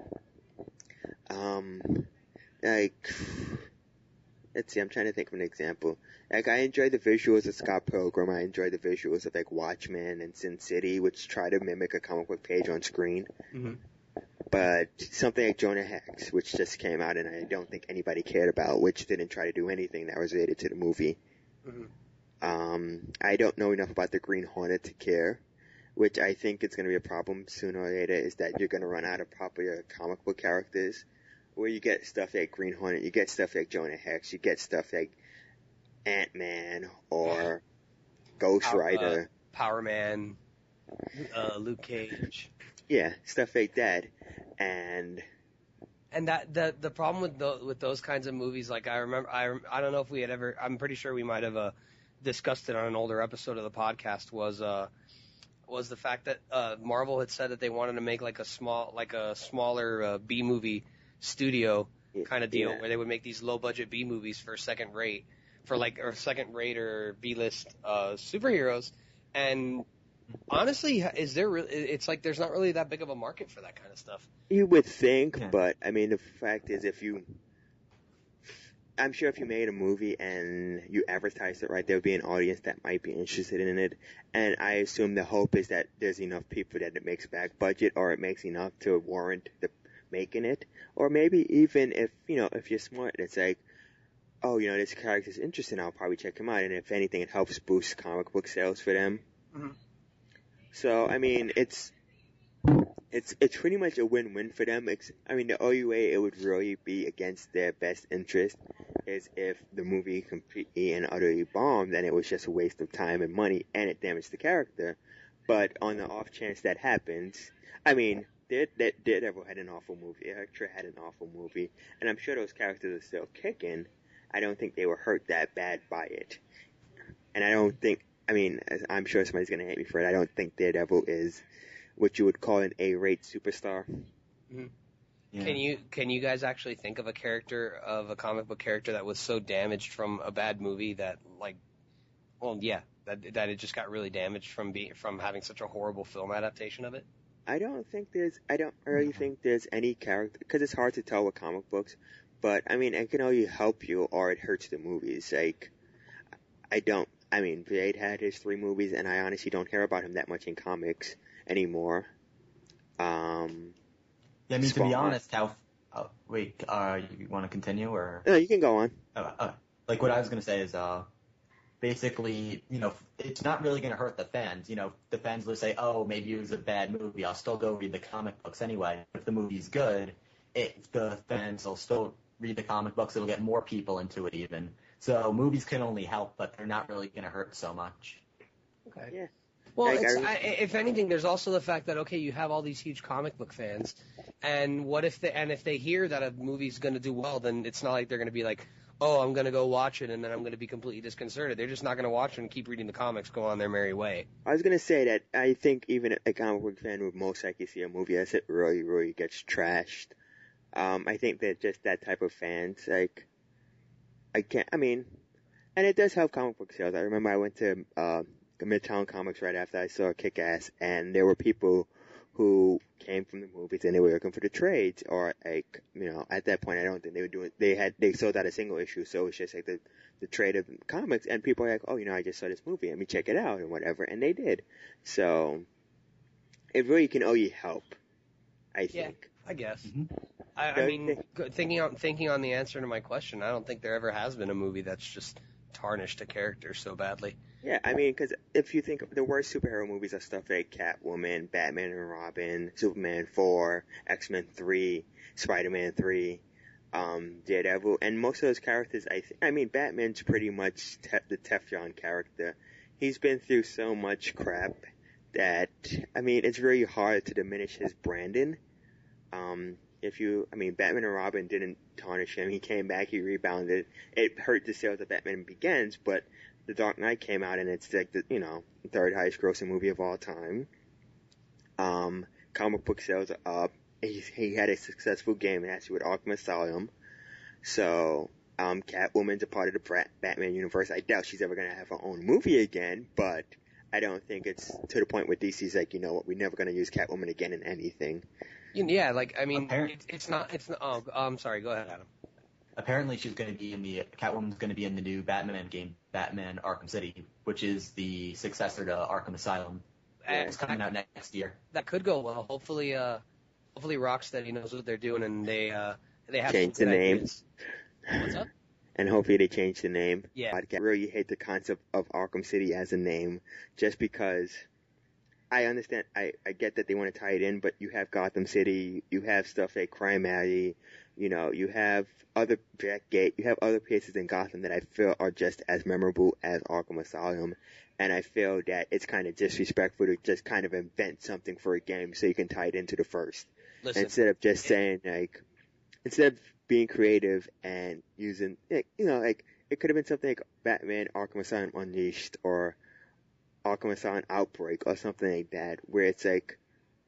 Um, like, let's see, I'm trying to think of an example. Like, I enjoy the visuals of Scott Pilgrim. I enjoy the visuals of, like, Watchmen and Sin City, which try to mimic a comic book page on screen. Mm-hmm. But something like Jonah Hex, which just came out and I don't think anybody cared about, which didn't try to do anything that was related to the movie. Mhm. Um, I don't know enough about the Green Hornet to care, which I think is going to be a problem sooner or later, is that you're going to run out of popular comic book characters. Where you get stuff like Green Hornet, you get stuff like Jonah Hex, you get stuff like Ant-Man or Ghost Power- Rider. Power Man, uh, Luke Cage. Yeah, stuff like that. And And that the the problem with the, with those kinds of movies, like I remember, I I don't know if we had ever, I'm pretty sure we might have uh, discussed it on an older episode of the podcast. Was uh was the fact that uh, Marvel had said that they wanted to make like a small like a smaller uh, B movie studio kind of deal yeah. where they would make these low budget B movies for second rate for like or second rate or B list uh, superheroes. And honestly, is there really? It's like there's not really that big of a market for that kind of stuff. You would think, Yeah. but I mean, the fact is, if you, I'm sure if you made a movie and you advertised it right, there would be an audience that might be interested in it. And I assume the hope is that there's enough people that it makes back budget, or it makes enough to warrant the making it. Or maybe even if, you know, if you're smart, it's like, oh, you know, this character's interesting, I'll probably check him out. And if anything, it helps boost comic book sales for them. Mhm. So, I mean, it's, It's it's pretty much a win-win for them. It's, I mean, the O U A, it would really be against their best interest. is if the movie completely and utterly bombed, then it was just a waste of time and money, and it damaged the character. But on the off chance that happens, I mean, Dare- Dare- Daredevil had an awful movie, Elektra had an awful movie, and I'm sure those characters are still kicking. I don't think they were hurt that bad by it. And I don't think, I mean, as I'm sure somebody's going to hate me for it, I don't think Daredevil is what you would call an A-rate superstar. Mm-hmm. Yeah. Can you can you guys actually think of a character of a comic book character that was so damaged from a bad movie that like, well, yeah, that that it just got really damaged from being from having such a horrible film adaptation of it? I don't think there's, I don't really think there's any character, because it's hard to tell with comic books, but I mean, it can only help you or it hurts the movies. Like, I don't, I mean, Blade had his three movies, and I honestly don't hear about him that much in comics anymore. Um, Yeah, I mean, to be Spawn. honest, how... Oh, wait, uh, you want to continue, or... no, you can go on. Uh, uh, like, what I was going to say is, uh, basically, you know, it's not really going to hurt the fans. You know, the fans will say, oh, maybe it was a bad movie. I'll still go read the comic books anyway. If the movie's good, it, the fans will still read the comic books. It'll get more people into it, even. So movies can only help, but they're not really going to hurt so much. Okay. Yeah. Well, Like, it's, I- I, if anything, there's also the fact that okay, you have all these huge comic book fans, and what if they and if they hear that a movie's going to do well, then it's not like they're going to be like, oh, I'm going to go watch it, and then I'm going to be completely disconcerted. They're just not going to watch it and keep reading the comics, go on their merry way. I was gonna say that I think even a comic book fan would most likely see a movie as it really, really gets trashed. Um, I think that just that type of fans, like, I can't, I mean, and it does help comic book sales. I remember I went to, uh, Midtown Comics right after I saw Kick-Ass, and there were people who came from the movies and they were looking for the trades, or like, you know, at that point I don't think they were doing, they had, they sold out a single issue, so it was just like the, the trade of comics, and people were like, oh, you know, I just saw this movie, let me check it out, and whatever, and they did. So, it really can only help, I Yeah. think. I guess. Mm-hmm. I, I Don't mean, think- go- thinking on thinking on the answer to my question, I don't think there ever has been a movie that's just tarnished a character so badly. Yeah, I mean, because if you think of the worst superhero movies are stuff like Catwoman, Batman and Robin, Superman four, X-Men three, Spider-Man three, um, Daredevil, and most of those characters, I th- I mean, Batman's pretty much te- the Teflon character. He's been through so much crap that, I mean, it's really hard to diminish his branding. Um, if you, I mean, Batman and Robin didn't tarnish him. He came back, he rebounded. It hurt the sales of Batman Begins, but The Dark Knight came out and it's like the, you know, third highest grossing movie of all time. Um, comic book sales are up. He, he had a successful game actually with Arkham Asylum. So, um, Catwoman's a part of the Brat- Batman universe. I doubt she's ever gonna have her own movie again, but I don't think it's to the point where D C's like, you know what, we're never gonna use Catwoman again in anything. Yeah, like I mean, Apparent- it's, it's not. It's not. Oh, I'm sorry. Go ahead, Adam. Apparently, she's going to be in the Catwoman's going to be in the new Batman game, Batman Arkham City, which is the successor to Arkham Asylum. And It's coming out next year. that could go well. Hopefully, uh, hopefully Rocksteady knows what they're doing and they uh they have Change some the good name. ideas. What's up? And hopefully they change the name. Yeah. I really hate the concept of Arkham City as a name, just because I understand, I, I get that they want to tie it in, but you have Gotham City, you have stuff like Crime Alley, you know, you have other Blackgate, you have other places in Gotham that I feel are just as memorable as Arkham Asylum, and I feel that it's kind of disrespectful to just kind of invent something for a game so you can tie it into the first. Listen, Instead of just saying, like, instead of being creative and using, like, you know, like, it could have been something like Batman Arkham Asylum Unleashed, or Arkham Asylum Outbreak, or something like that, where it's like,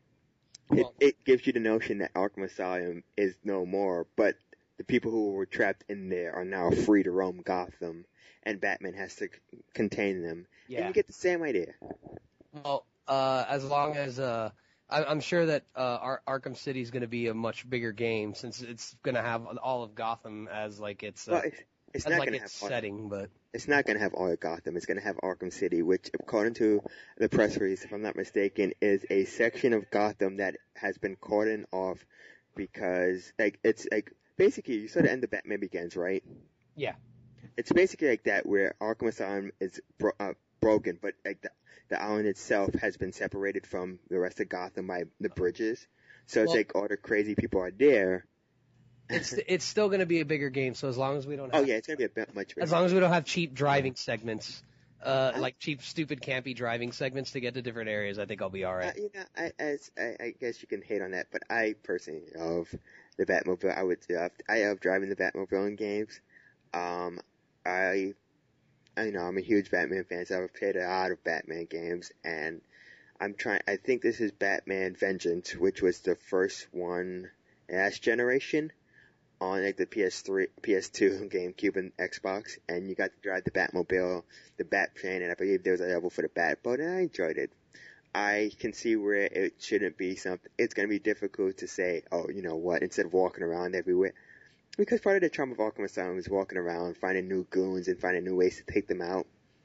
it, Well- it gives you the notion that Arkham Asylum is no more, but the people who were trapped in there are now free to roam Gotham, and Batman has to c- contain them. And yeah. you get the same idea. Well, uh, as long as uh, I, I'm sure that uh, Ar- Arkham City is going to be a much bigger game since it's going to have all of Gotham as like its uh, Well, it's, it's as not like going to its have all, setting, but it's not going to have all of Gotham. It's going to have Arkham City, which, according to the press release, if I'm not mistaken, is a section of Gotham that has been cordoned off because, like, it's like basically you saw the end of Batman Begins, right? yeah, It's basically like that, where Arkham Asylum is bro- uh, broken, but like the, the island itself has been separated from the rest of Gotham by the bridges. So it's Well- like all the crazy people are there, it's it's still going to be a bigger game. So as long as we don't, Oh have, yeah, it's gonna be a bit much bigger. as long as we don't have cheap driving segments, uh, like cheap, stupid, campy driving segments to get to different areas, I think I'll be all right. Uh, you know, I, as, I, I guess you can hate on that, but I personally love the Batmobile. I would love, I love driving the Batmobile in games. Um, I, I know I'm a huge Batman fan, so I've played a lot of Batman games, and I'm trying. I think this is Batman Vengeance, which was the first one last generation on like the P S three, P S two, GameCube, and Xbox, and you got to drive the Batmobile, the Batplane, and I believe there was a level for the Batboat, and I enjoyed it. I can see where it shouldn't be something. It's going to be difficult to say, oh, you know what, instead of walking around everywhere. Because part of the charm of Arkham Asylum is walking around, finding new goons, and finding new ways to take them out.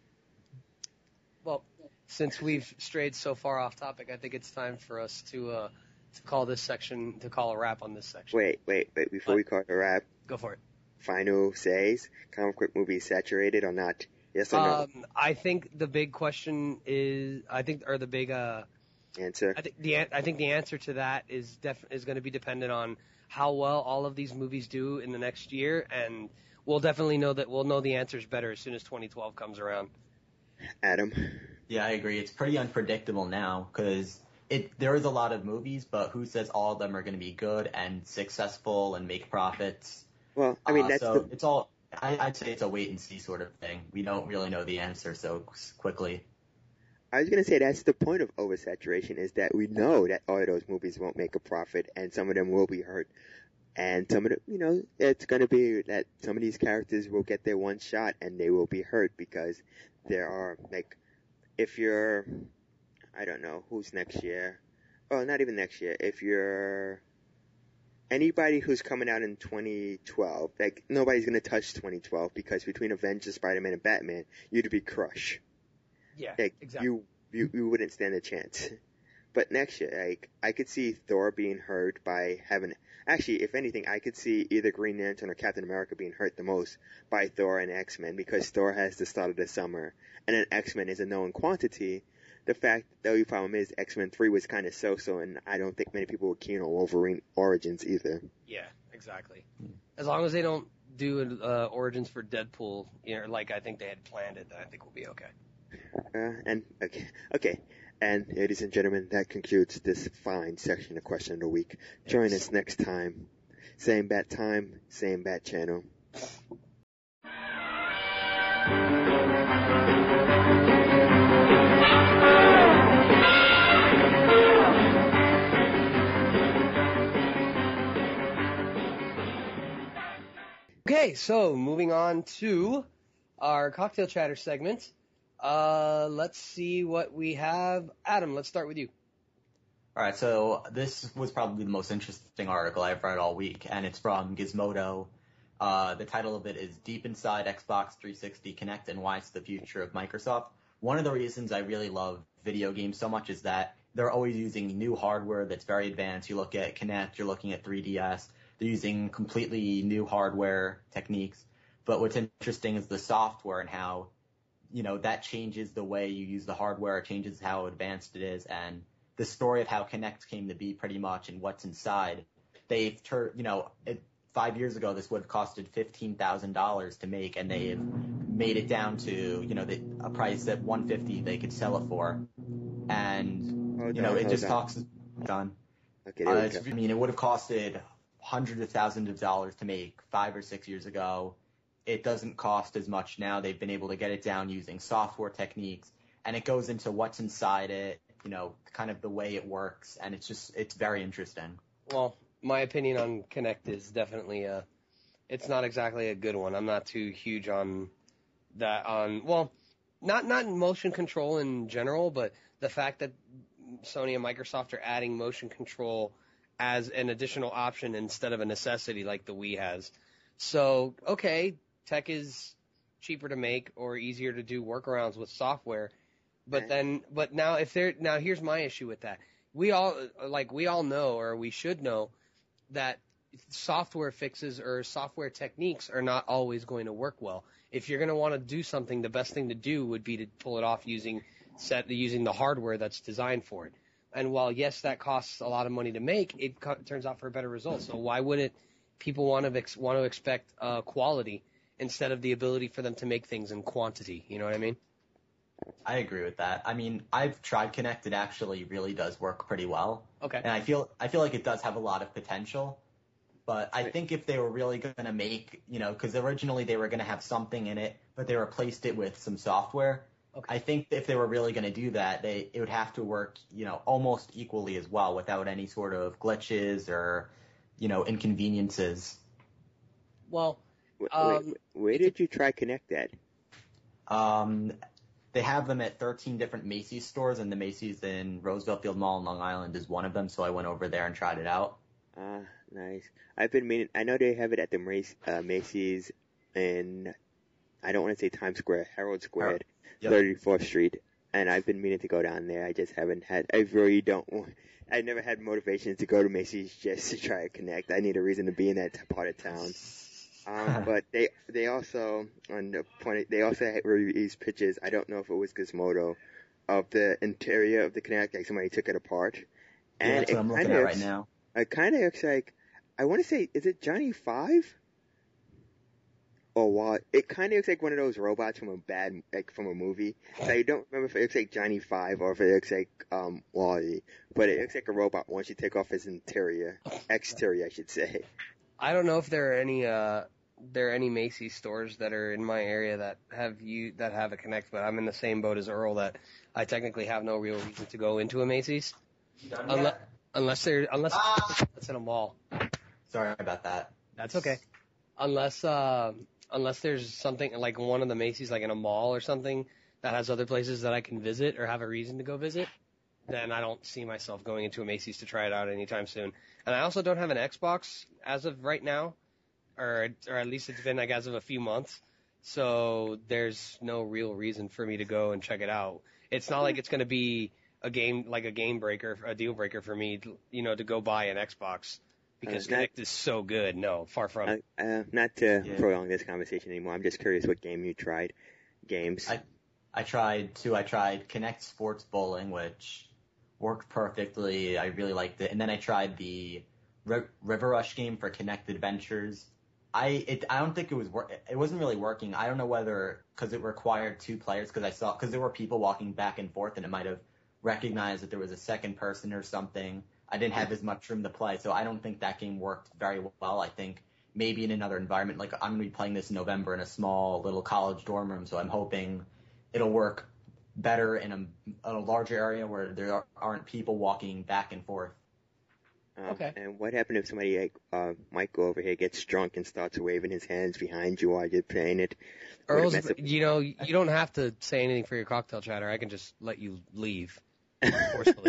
Well, since we've strayed so far off topic, I think it's time for us to uh, to call this section, to call a wrap on this section. Wait, wait, wait, before What? we call it a wrap, Go for it. final says, comic book movie saturated or not? Yes or no? Um, I think the big question is, I think, or the big, uh, Answer? I think the an- I think the answer to that is def- is going to be dependent on how well all of these movies do in the next year, and we'll definitely know that we'll know the answers better as soon as twenty twelve comes around. Adam? Yeah, I agree. It's pretty unpredictable now because it there is a lot of movies, but who says all of them are going to be good and successful and make profits? Well, I mean, Uh, that's so the, it's all. I, I'd say it's a wait and see sort of thing. We don't really know the answer so quickly. I was going to say that's the point of oversaturation is that we know that all of those movies won't make a profit and some of them will be hurt. And some of the, you know, it's going to be that some of these characters will get their one shot and they will be hurt because there are, like, if you're, I don't know, who's next year? Oh, not even next year. If you're anybody who's coming out in twenty twelve, like, nobody's going to touch twenty twelve because between Avengers, Spider-Man, and Batman, you'd be crushed. Yeah, Like, exactly. you, you, you wouldn't stand a chance. But next year, like, I could see Thor being hurt by having, actually, if anything, I could see either Green Lantern or Captain America being hurt the most by Thor and X-Men because Thor has the start of the summer and then X-Men is a known quantity. The fact, the only problem is X-Men three was kind of so-so and I don't think many people were keen on Wolverine Origins either. Yeah, exactly. As long as they don't do uh, Origins for Deadpool, you know, like I think they had planned it, then I think we'll be okay. Uh, and, okay, okay. And ladies and gentlemen, that concludes this fine section of Question of the Week. Join us next time. Same bat time, same bat channel. Okay, so moving on to our cocktail chatter segment. Uh, let's see what we have. Adam, let's start with you. All right, so this was probably the most interesting article I've read all week, and it's from Gizmodo. Uh, the title of it is Deep Inside Xbox three sixty Kinect and Why It's the Future of Microsoft. One of the reasons I really love video games so much is that they're always using new hardware that's very advanced. You look at Kinect, you're looking at three D S. They're using completely new hardware techniques. But what's interesting is the software and how, you know, that changes the way you use the hardware, it changes how advanced it is, and the story of how Kinect came to be pretty much and what's inside. They've turned, you know, it, five years ago this would have costed fifteen thousand dollars to make, and they've made it down to, you know, the, a price at one hundred fifty dollars they could sell it for. And, Hold you know, on, it hold just on. talks, done. Okay, Uh, there we it's- go. I mean, it would have costed hundreds of thousands of dollars to make five or six years ago. It doesn't cost as much now. They've been able to get it down using software techniques, and it goes into what's inside it, you know, kind of the way it works, and it's just, it's very interesting. Well, my opinion on Kinect is definitely uh it's not exactly a good one. I'm not too huge on that. On well, not not motion control in general, but the fact that Sony and Microsoft are adding motion control as an additional option instead of a necessity like the Wii has. So, okay, tech is cheaper to make or easier to do workarounds with software. But then, but now if they're, now here's my issue with that. We all, like, we all know, or we should know, that software fixes or software techniques are not always going to work well. If you're going to want to do something, the best thing to do would be to pull it off using set, using the hardware that's designed for it. And while, yes, that costs a lot of money to make, it co- turns out for a better result. So why would it people want to ex- want to expect uh, quality instead of the ability for them to make things in quantity. You know what I mean? I agree with that. I mean, I've tried Kinect. It actually really does work pretty well. Okay. And I feel I feel like it does have a lot of potential. But I think if they were really going to make, you know, because originally they were going to have something in it, but they replaced it with some software. Okay. I think if they were really going to do that, they it would have to work, you know, almost equally as well without any sort of glitches or, you know, inconveniences. Well, Wait, um, wait, where did you try Connect at? Um, they have them at thirteen different Macy's stores, and the Macy's in Roosevelt Field Mall in Long Island is one of them. So I went over there and tried it out. Ah, nice. I've been meaning. I know they have it at the Mac- uh, Macy's in. I don't want to say Times Square, Herald Square, Yep. thirty-fourth Street, and I've been meaning to go down there. I just haven't had. I really don't. want- I never had motivation to go to Macy's just to try to Connect. I need a reason to be in that part of town. Um, but they they also on the point they also had released pictures. I don't know if it was Gizmodo of the interior of the Connect, like somebody took it apart, Yeah, and that's it what I'm looking kinda at looks- right now. It kind of looks like, I want to say, is it Johnny Five? Or what? It kind of looks like one of those robots from a bad, like from a movie. So I don't remember if it looks like Johnny Five or if it looks like um Wally, but it looks like a robot once you take off his interior, exterior, I should say. I don't know if there are any uh there are any Macy's stores that are in my area that have you that have a Connect, but I'm in the same boat as Earl that I technically have no real reason to go into a Macy's unless unless they're unless Ah! it's in a mall. Sorry about that. That's okay. Unless uh, unless there's something like one of the Macy's like in a mall or something that has other places that I can visit or have a reason to go visit, then I don't see myself going into a Macy's to try it out anytime soon. And I also don't have an Xbox as of right now, or or at least it's been like as of a few months. So there's no real reason for me to go and check it out. It's not like it's going to be a game like a game breaker, a deal breaker for me, you know, to go buy an Xbox because Uh, not- Connect is so good. No, far from it. Uh, uh, not to Yeah. prolong this conversation anymore. I'm just curious what game you tried. Games. I I tried two. I tried Connect Sports Bowling, which worked perfectly. I really liked it. And then I tried the Ri- River Rush game for Connect Adventures. I it I don't think it was wor- it wasn't really working. I don't know whether because it required two players because I saw because there were people walking back and forth and it might have recognized that there was a second person or something. I didn't have as much room to play, so I don't think that game worked very well. I think maybe in another environment, like I'm gonna be playing this in November in a small little college dorm room, so I'm hoping it'll work better in a, in a larger area where there are, aren't people walking back and forth. Um, Okay. And what happened if somebody like uh, Michael over here gets drunk and starts waving his hands behind you while you're playing it? Would it Earl's, mess up- you know, you don't have to say anything for your cocktail chatter. I can just let you leave forcefully.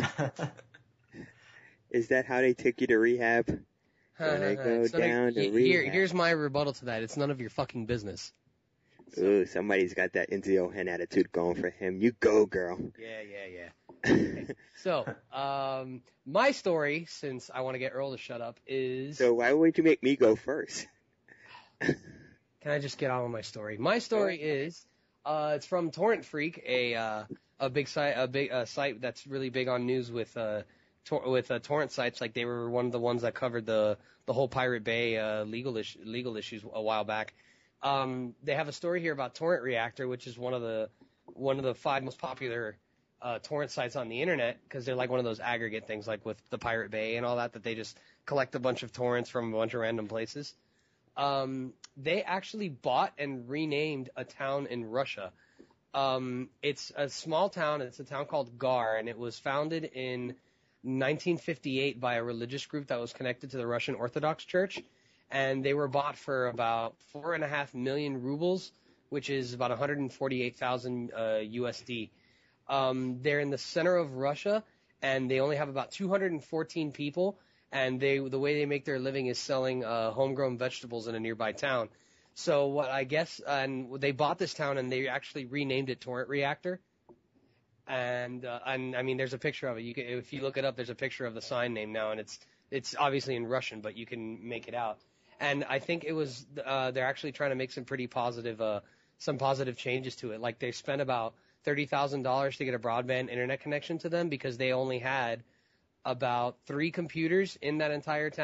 Is that how they take you to rehab? When I go It's none of- down to he- here, rehab. here's my rebuttal to that. It's none of your fucking business. Ooh, somebody's got that Enzo hen attitude going for him. You go, girl. Yeah, yeah, yeah. So, um, my story, since I want to get Earl to shut up, is So why would you make me go first? can I just get on with my story? My story is uh, it's from Torrent Freak, a uh, a big site, a big uh, site that's really big on news with uh, tor- with uh, torrent sites. Like they were one of the ones that covered the the whole Pirate Bay uh, legal is- legal issues a while back. Um, they have a story here about Torrent Reactor, which is one of the one of the five most popular uh, torrent sites on the internet because they're like one of those aggregate things, like with the Pirate Bay and all that, that they just collect a bunch of torrents from a bunch of random places. Um, they actually bought and renamed a town in Russia. Um, it's a small town. It's a town called Gar, and it was founded in nineteen fifty-eight by a religious group that was connected to the Russian Orthodox Church. And they were bought for about four and a half million rubles, which is about one hundred forty-eight thousand uh, U S D. Um, they're in the center of Russia, and they only have about two hundred fourteen people. And they, the way they make their living is selling uh, homegrown vegetables in a nearby town. So what I guess, and they bought this town, and they actually renamed it Torrent Reactor. And uh, and I mean, there's a picture of it. You can, if you look it up, there's a picture of the sign name now, and it's it's obviously in Russian, but you can make it out. And I think it was uh, they're actually trying to make some pretty positive uh, some positive changes to it. Like they spent about thirty thousand dollars to get a broadband internet connection to them because they only had about three computers in that entire town,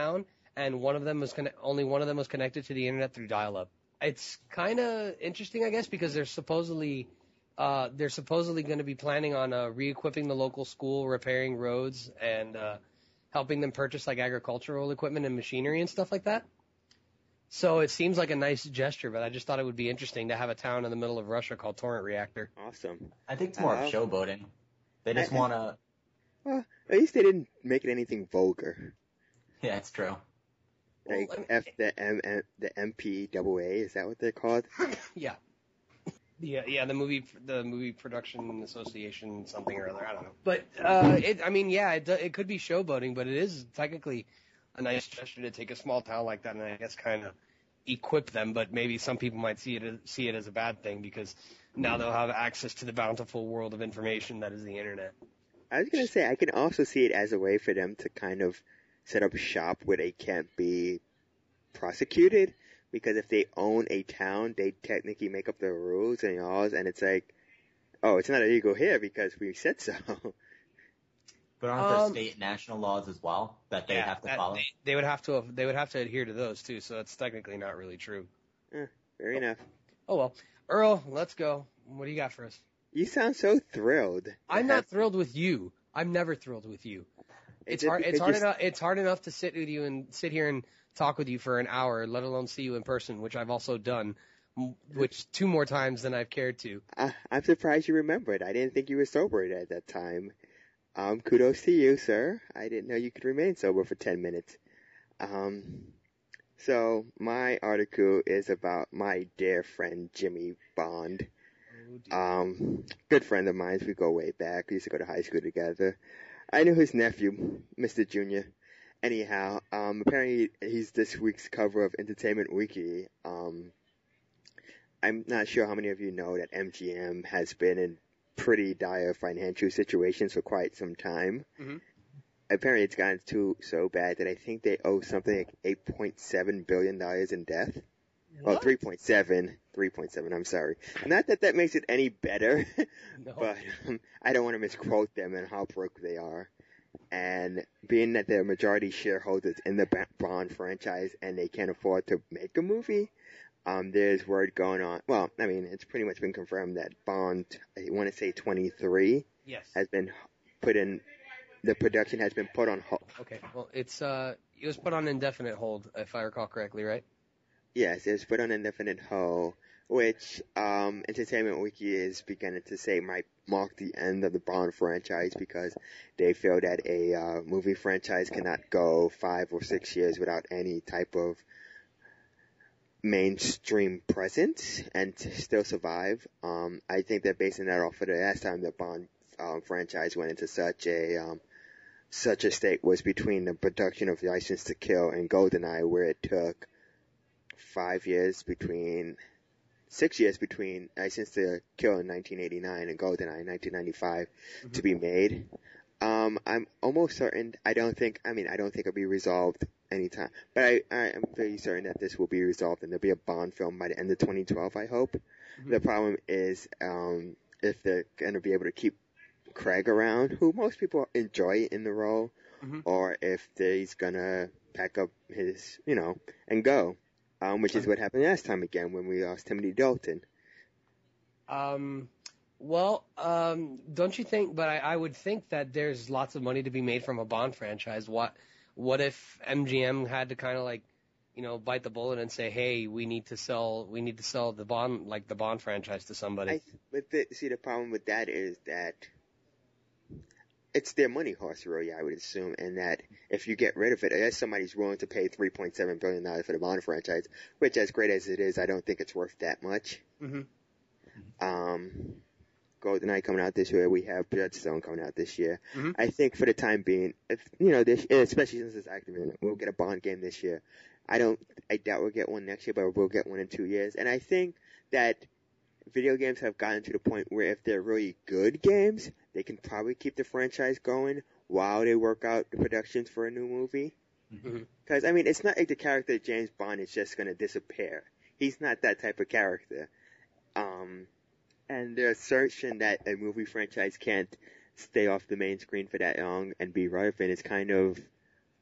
and one of them was conne- only one of them was connected to the internet through dial-up. It's kind of interesting, I guess, because they're supposedly uh, they're supposedly going to be planning on uh, re-equipping the local school, repairing roads, and uh, helping them purchase like agricultural equipment and machinery and stuff like that. So it seems like a nice gesture, but I just thought it would be interesting to have a town in the middle of Russia called Torrent Reactor. Awesome. I think it's more Uh, of showboating. They just I- I- want to. Well, at least they didn't make it anything vulgar. Yeah, it's true. Like Well, I mean- F the M, M the M P double A, is that what they're called? Yeah. Yeah, yeah, the movie, the movie production association, something or other. I don't know, but uh, it. I mean, yeah, it do- it could be showboating, but it is technically a nice gesture to take a small town like that and I guess kind of equip them. But maybe some people might see it as, see it as a bad thing because now they'll have access to the bountiful world of information that is the internet. I was gonna say I can also see it as a way for them to kind of set up shop where they can't be prosecuted, because if they own a town, they technically make up the rules and laws, and it's like, oh, it's not illegal here because we said so. But aren't Um, there state and national laws as well that they Yeah, have to that- follow? They, they would have to. They would have to adhere to those too. So that's technically not really true. Fair enough. Oh well, Earl, let's go. What do you got for us? You sound so thrilled. I'm not thrilled with you. I'm never thrilled with you. It's hard. It's hard enough. It's hard enough to sit with you and sit here and talk with you for an hour, let alone see you in person, which I've also done, m- which two more times than I've cared to. I, I'm surprised you remembered. I didn't think you were sober at that time. Um, kudos to you, sir. I didn't know you could remain sober for ten minutes. Um, so my article is about my dear friend Jimmy Bond. Um, good friend of mine. We go way back. We used to go to high school together. I knew his nephew, Mister Junior Anyhow, um, apparently he's this week's cover of Entertainment Weekly. Um, I'm not sure how many of you know that M G M has been in pretty dire financial situations for quite some time. Mm-hmm. Apparently it's gotten too so bad that I think they owe something like eight point seven billion dollars in debt. Oh, three point seven. three point seven, I'm sorry. Not that that makes it any better, No. but um, I don't want to misquote them and how broke they are. And being that they're majority shareholders in the Ba- Bond franchise and they can't afford to make a movie, um, there's word going on. Well, I mean, it's pretty much been confirmed that Bond, I want to say twenty-three, Yes. has been put in, the production has been put on hold. Okay. Well, it's uh, it was put on indefinite hold, if I recall correctly, right? Yes, it's put on indefinite hold, which um, Entertainment Weekly is beginning to say might mark the end of the Bond franchise because they feel that a uh, movie franchise cannot go five or six years without any type of mainstream presence and to still survive. Um, I think they're basing that off of the last time the Bond um, franchise went into such a um, such a state was between the production of License to Kill and GoldenEye, where it took five years between, six years between License to Kill in nineteen eighty-nine and GoldenEye in nineteen ninety-five Mm-hmm. to be made. Um, I'm almost certain, I don't think, I mean, I don't think it'll be resolved anytime, but I, I am very certain that this will be resolved and there'll be a Bond film by the end of twenty twelve, I hope. Mm-hmm. The problem is, um, if they're going to be able to keep Craig around, who most people enjoy in the role, Mhm. or if he's gonna pack up his, you know, and go. Um, which is what happened last time again when we lost Timothy Dalton. Um, well, um, don't you think? But I, I would think that there's lots of money to be made from a Bond franchise. What, what if M G M had to kind of like, you know, bite the bullet and say, hey, we need to sell, we need to sell the Bond, like the Bond franchise to somebody. I, but the, see, the problem with that is that it's their money horse, really, I would assume, and that if you get rid of it, unless somebody's willing to pay three point seven billion dollars for the Bond franchise, which, as great as it is, I don't think it's worth that much. Mm-hmm. Um, GoldenEye coming out this year, we have Bloodstone coming out this year. Mhm. I think for the time being, if you know, this, especially since it's Activision, we'll get a Bond game this year. I don't, I doubt we'll get one next year, but we'll get one in two years. And I think that video games have gotten to the point where if they're really good games, they can probably keep the franchise going while they work out the productions for a new movie. Mhm. Because, I mean, it's not like the character James Bond is just going to disappear. He's not that type of character. Um, and the assertion that a movie franchise can't stay off the main screen for that long and be relevant is kind of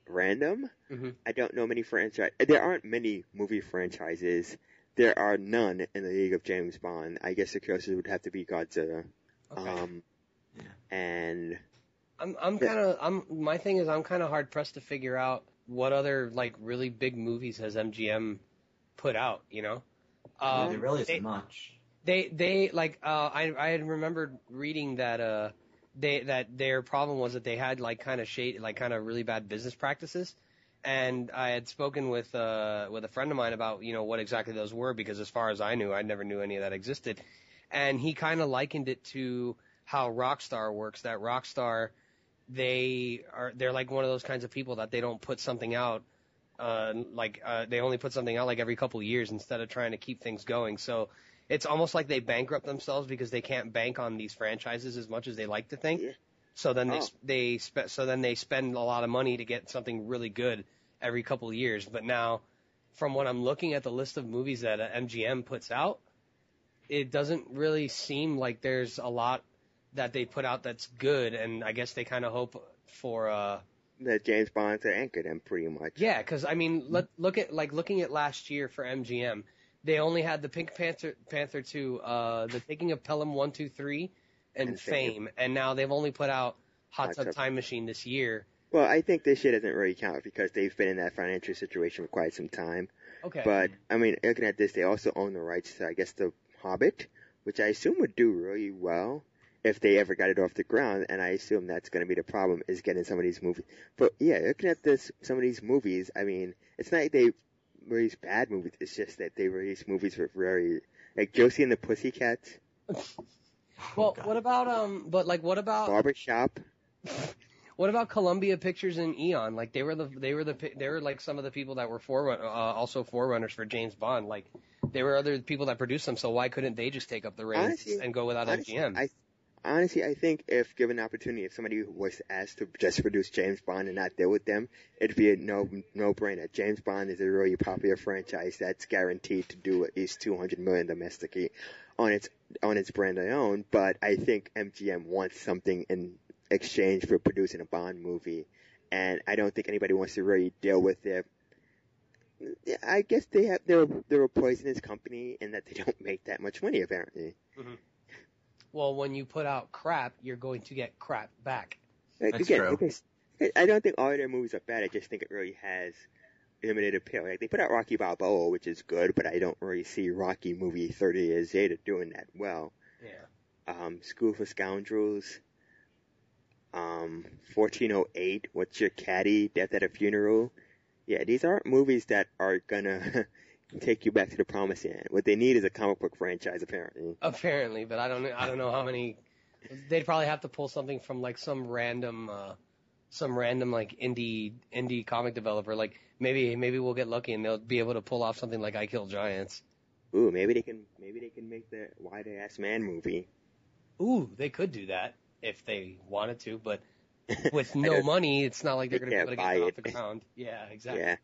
random. Mm-hmm. I don't know many franchise. There aren't many movie franchises. There are none in the League of James Bond. I guess the closest would have to be Godzilla. Okay. Um, Yeah. and I'm I'm kind of I'm my thing is I'm kind of hard pressed to figure out what other like really big movies has M G M put out. You know, Yeah, um, there really isn't they, much. they they like uh, I I had remembered reading that uh they that their problem was that they had like kind of shade like kind of really bad business practices. And I had spoken with uh with a friend of mine about, you know, what exactly those were, because as far as I knew, I never knew any of that existed. And he kind of likened it to how Rockstar works, that Rockstar, they are they're like one of those kinds of people that they don't put something out uh like uh they only put something out like every couple of years instead of trying to keep things going. So it's almost like they bankrupt themselves because they can't bank on these franchises as much as they like to think. Yeah. So then they Oh. they spe- so then they spend a lot of money to get something really good every couple of years. But now, from what I'm looking at the list of movies that uh, M G M puts out, it doesn't really seem like there's a lot that they put out that's good. And I guess they kind of hope for uh that James Bond's are anchored in pretty much. yeah, because I mean, let, look at like looking at last year for M G M, they only had the Pink Panther Panther two, uh, the Taking of Pelham one, two, three, and, And Fame, Fame. and now they've only put out Hot Hot Tub Tub. Time Machine this year. Well, I think this shit doesn't really count because they've been in that financial situation for quite some time. Okay. But, I mean, looking at this, they also own the rights to, I guess, The Hobbit, which I assume would do really well if they ever got it off the ground, and I assume that's going to be the problem, is getting some of these movies. But, yeah, looking at this, some of these movies, I mean, it's not like they release bad movies, it's just that they release movies with very, like Josie and the Pussycats, well, God. what about um? But like, what about Barbershop. what about Columbia Pictures and Eon? Like, they were the they were the pi- they were like some of the people that were forerun uh, also forerunners for James Bond. Like, they were other people that produced them, so why couldn't they just take up the reins Honestly- and go without honestly, M G M? I, honestly, I think if given the opportunity, if somebody was asked to just produce James Bond and not deal with them, it'd be a no no brainer. James Bond is a really popular franchise that's guaranteed to do at least two hundred million domestically on its on its brand alone. But I think M G M wants something in exchange for producing a Bond movie, and I don't think anybody wants to really deal with their. I guess they have they're they're a poisonous company in that they don't make that much money apparently. Well, when you put out crap, you're going to get crap back. Like, That's again, true. because I don't think all of their movies are bad. I just think it really has limited appeal. Like they put out Rocky Balboa, which is good, but I don't really see Rocky movie thirty years later doing that well. Yeah. Um, School for Scoundrels, um, fourteen oh eight, What's Your Caddy, Death at a Funeral. Yeah, these aren't movies that are gonna take you back to the promised land. What they need is a comic book franchise, apparently. Apparently, but I don't know. I don't know how many. They'd probably have to pull something from like some random, uh, some random like indie indie comic developer. Like maybe maybe we'll get lucky and they'll be able to pull off something like I Kill Giants. Ooh, maybe they can maybe they can make the Why They Ass Man movie. Ooh, they could do that if they wanted to, but with no don't- money, it's not like they're they going to be able to can't get it buy off the it. ground. Yeah, exactly. Yeah.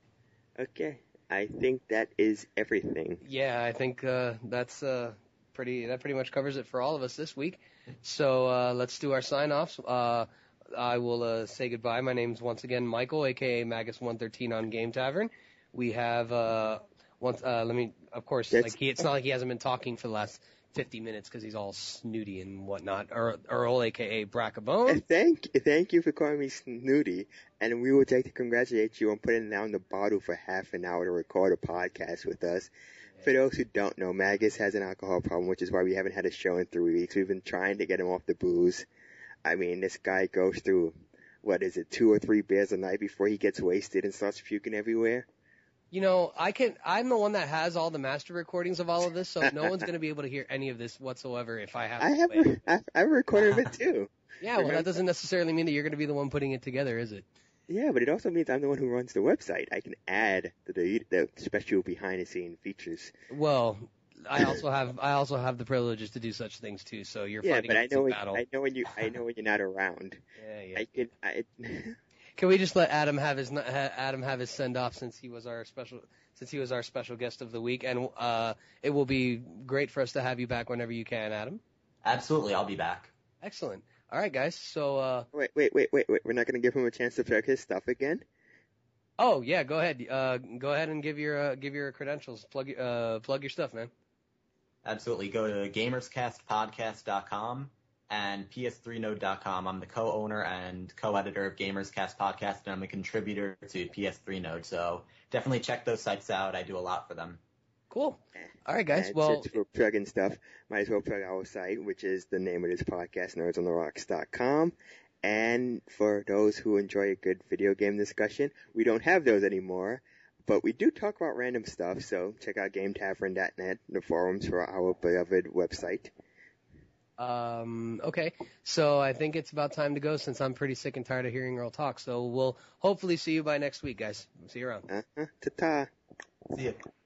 Okay. I think that is everything. Yeah, I think uh, that's uh, pretty. That pretty much covers it for all of us this week. So uh, let's do our sign offs. Uh, I will uh, say goodbye. My name's once again Michael, aka Magus one thirteen on Game Tavern. We have uh, once. Uh, let me. Of course, That's- like he, it's not like he hasn't been talking for the last fifty minutes because he's all snooty and whatnot. Earl, Earl aka Brackabone. And thank thank you for calling me Snooty, and we would like to congratulate you on putting down the bottle for half an hour to record a podcast with us. For those who don't know, Magus has an alcohol problem, which is why we haven't had a show in three weeks. We've been trying to get him off the booze. I mean, this guy goes through, what is it, two or three beers a night before he gets wasted and starts puking everywhere. You know, I can. I'm the one that has all the master recordings of all of this, so no one's going to be able to hear any of this whatsoever if I have. I to have, wait. I, I recorded it too. Yeah, well, remember- that doesn't necessarily mean that you're going to be the one putting it together, is it? Yeah, but it also means I'm the one who runs the website. I can add the the special behind the scene features. Well, I also have I also have the privileges to do such things too. So you're Yeah, fighting but I against know a when, battle. I know when you I know when you're not around. Yeah, yeah. I can I. Can we just let Adam have his ha- Adam have his send off since he was our special since he was our special guest of the week, and uh, it will be great for us to have you back whenever you can, Adam. Absolutely, I'll be back. Excellent. All right, guys. So uh, Wait, wait, wait, wait, wait. We're not going to give him a chance to plug his stuff again? Oh yeah, go ahead. Uh, go ahead and give your uh, give your credentials. Plug your- uh plug your stuff, man. Absolutely. Go to gamerscast podcast dot com and P S three node dot com. I'm the co-owner and co-editor of Gamerscast Podcast, and I'm a contributor to P S three node. So definitely check those sites out. I do a lot for them. Cool. All right, guys. And Well, since we're plugging stuff, might as well plug our site, which is the name of this podcast, nerds on the rocks dot com. And for those who enjoy a good video game discussion, we don't have those anymore, but we do talk about random stuff, so check out game tavern dot net, the forums for our beloved website. Um, okay, so I think it's about time to go since I'm pretty sick and tired of hearing Earl talk. So we'll hopefully see you by next week, guys. See you around. Uh-huh. Ta-ta. See ya.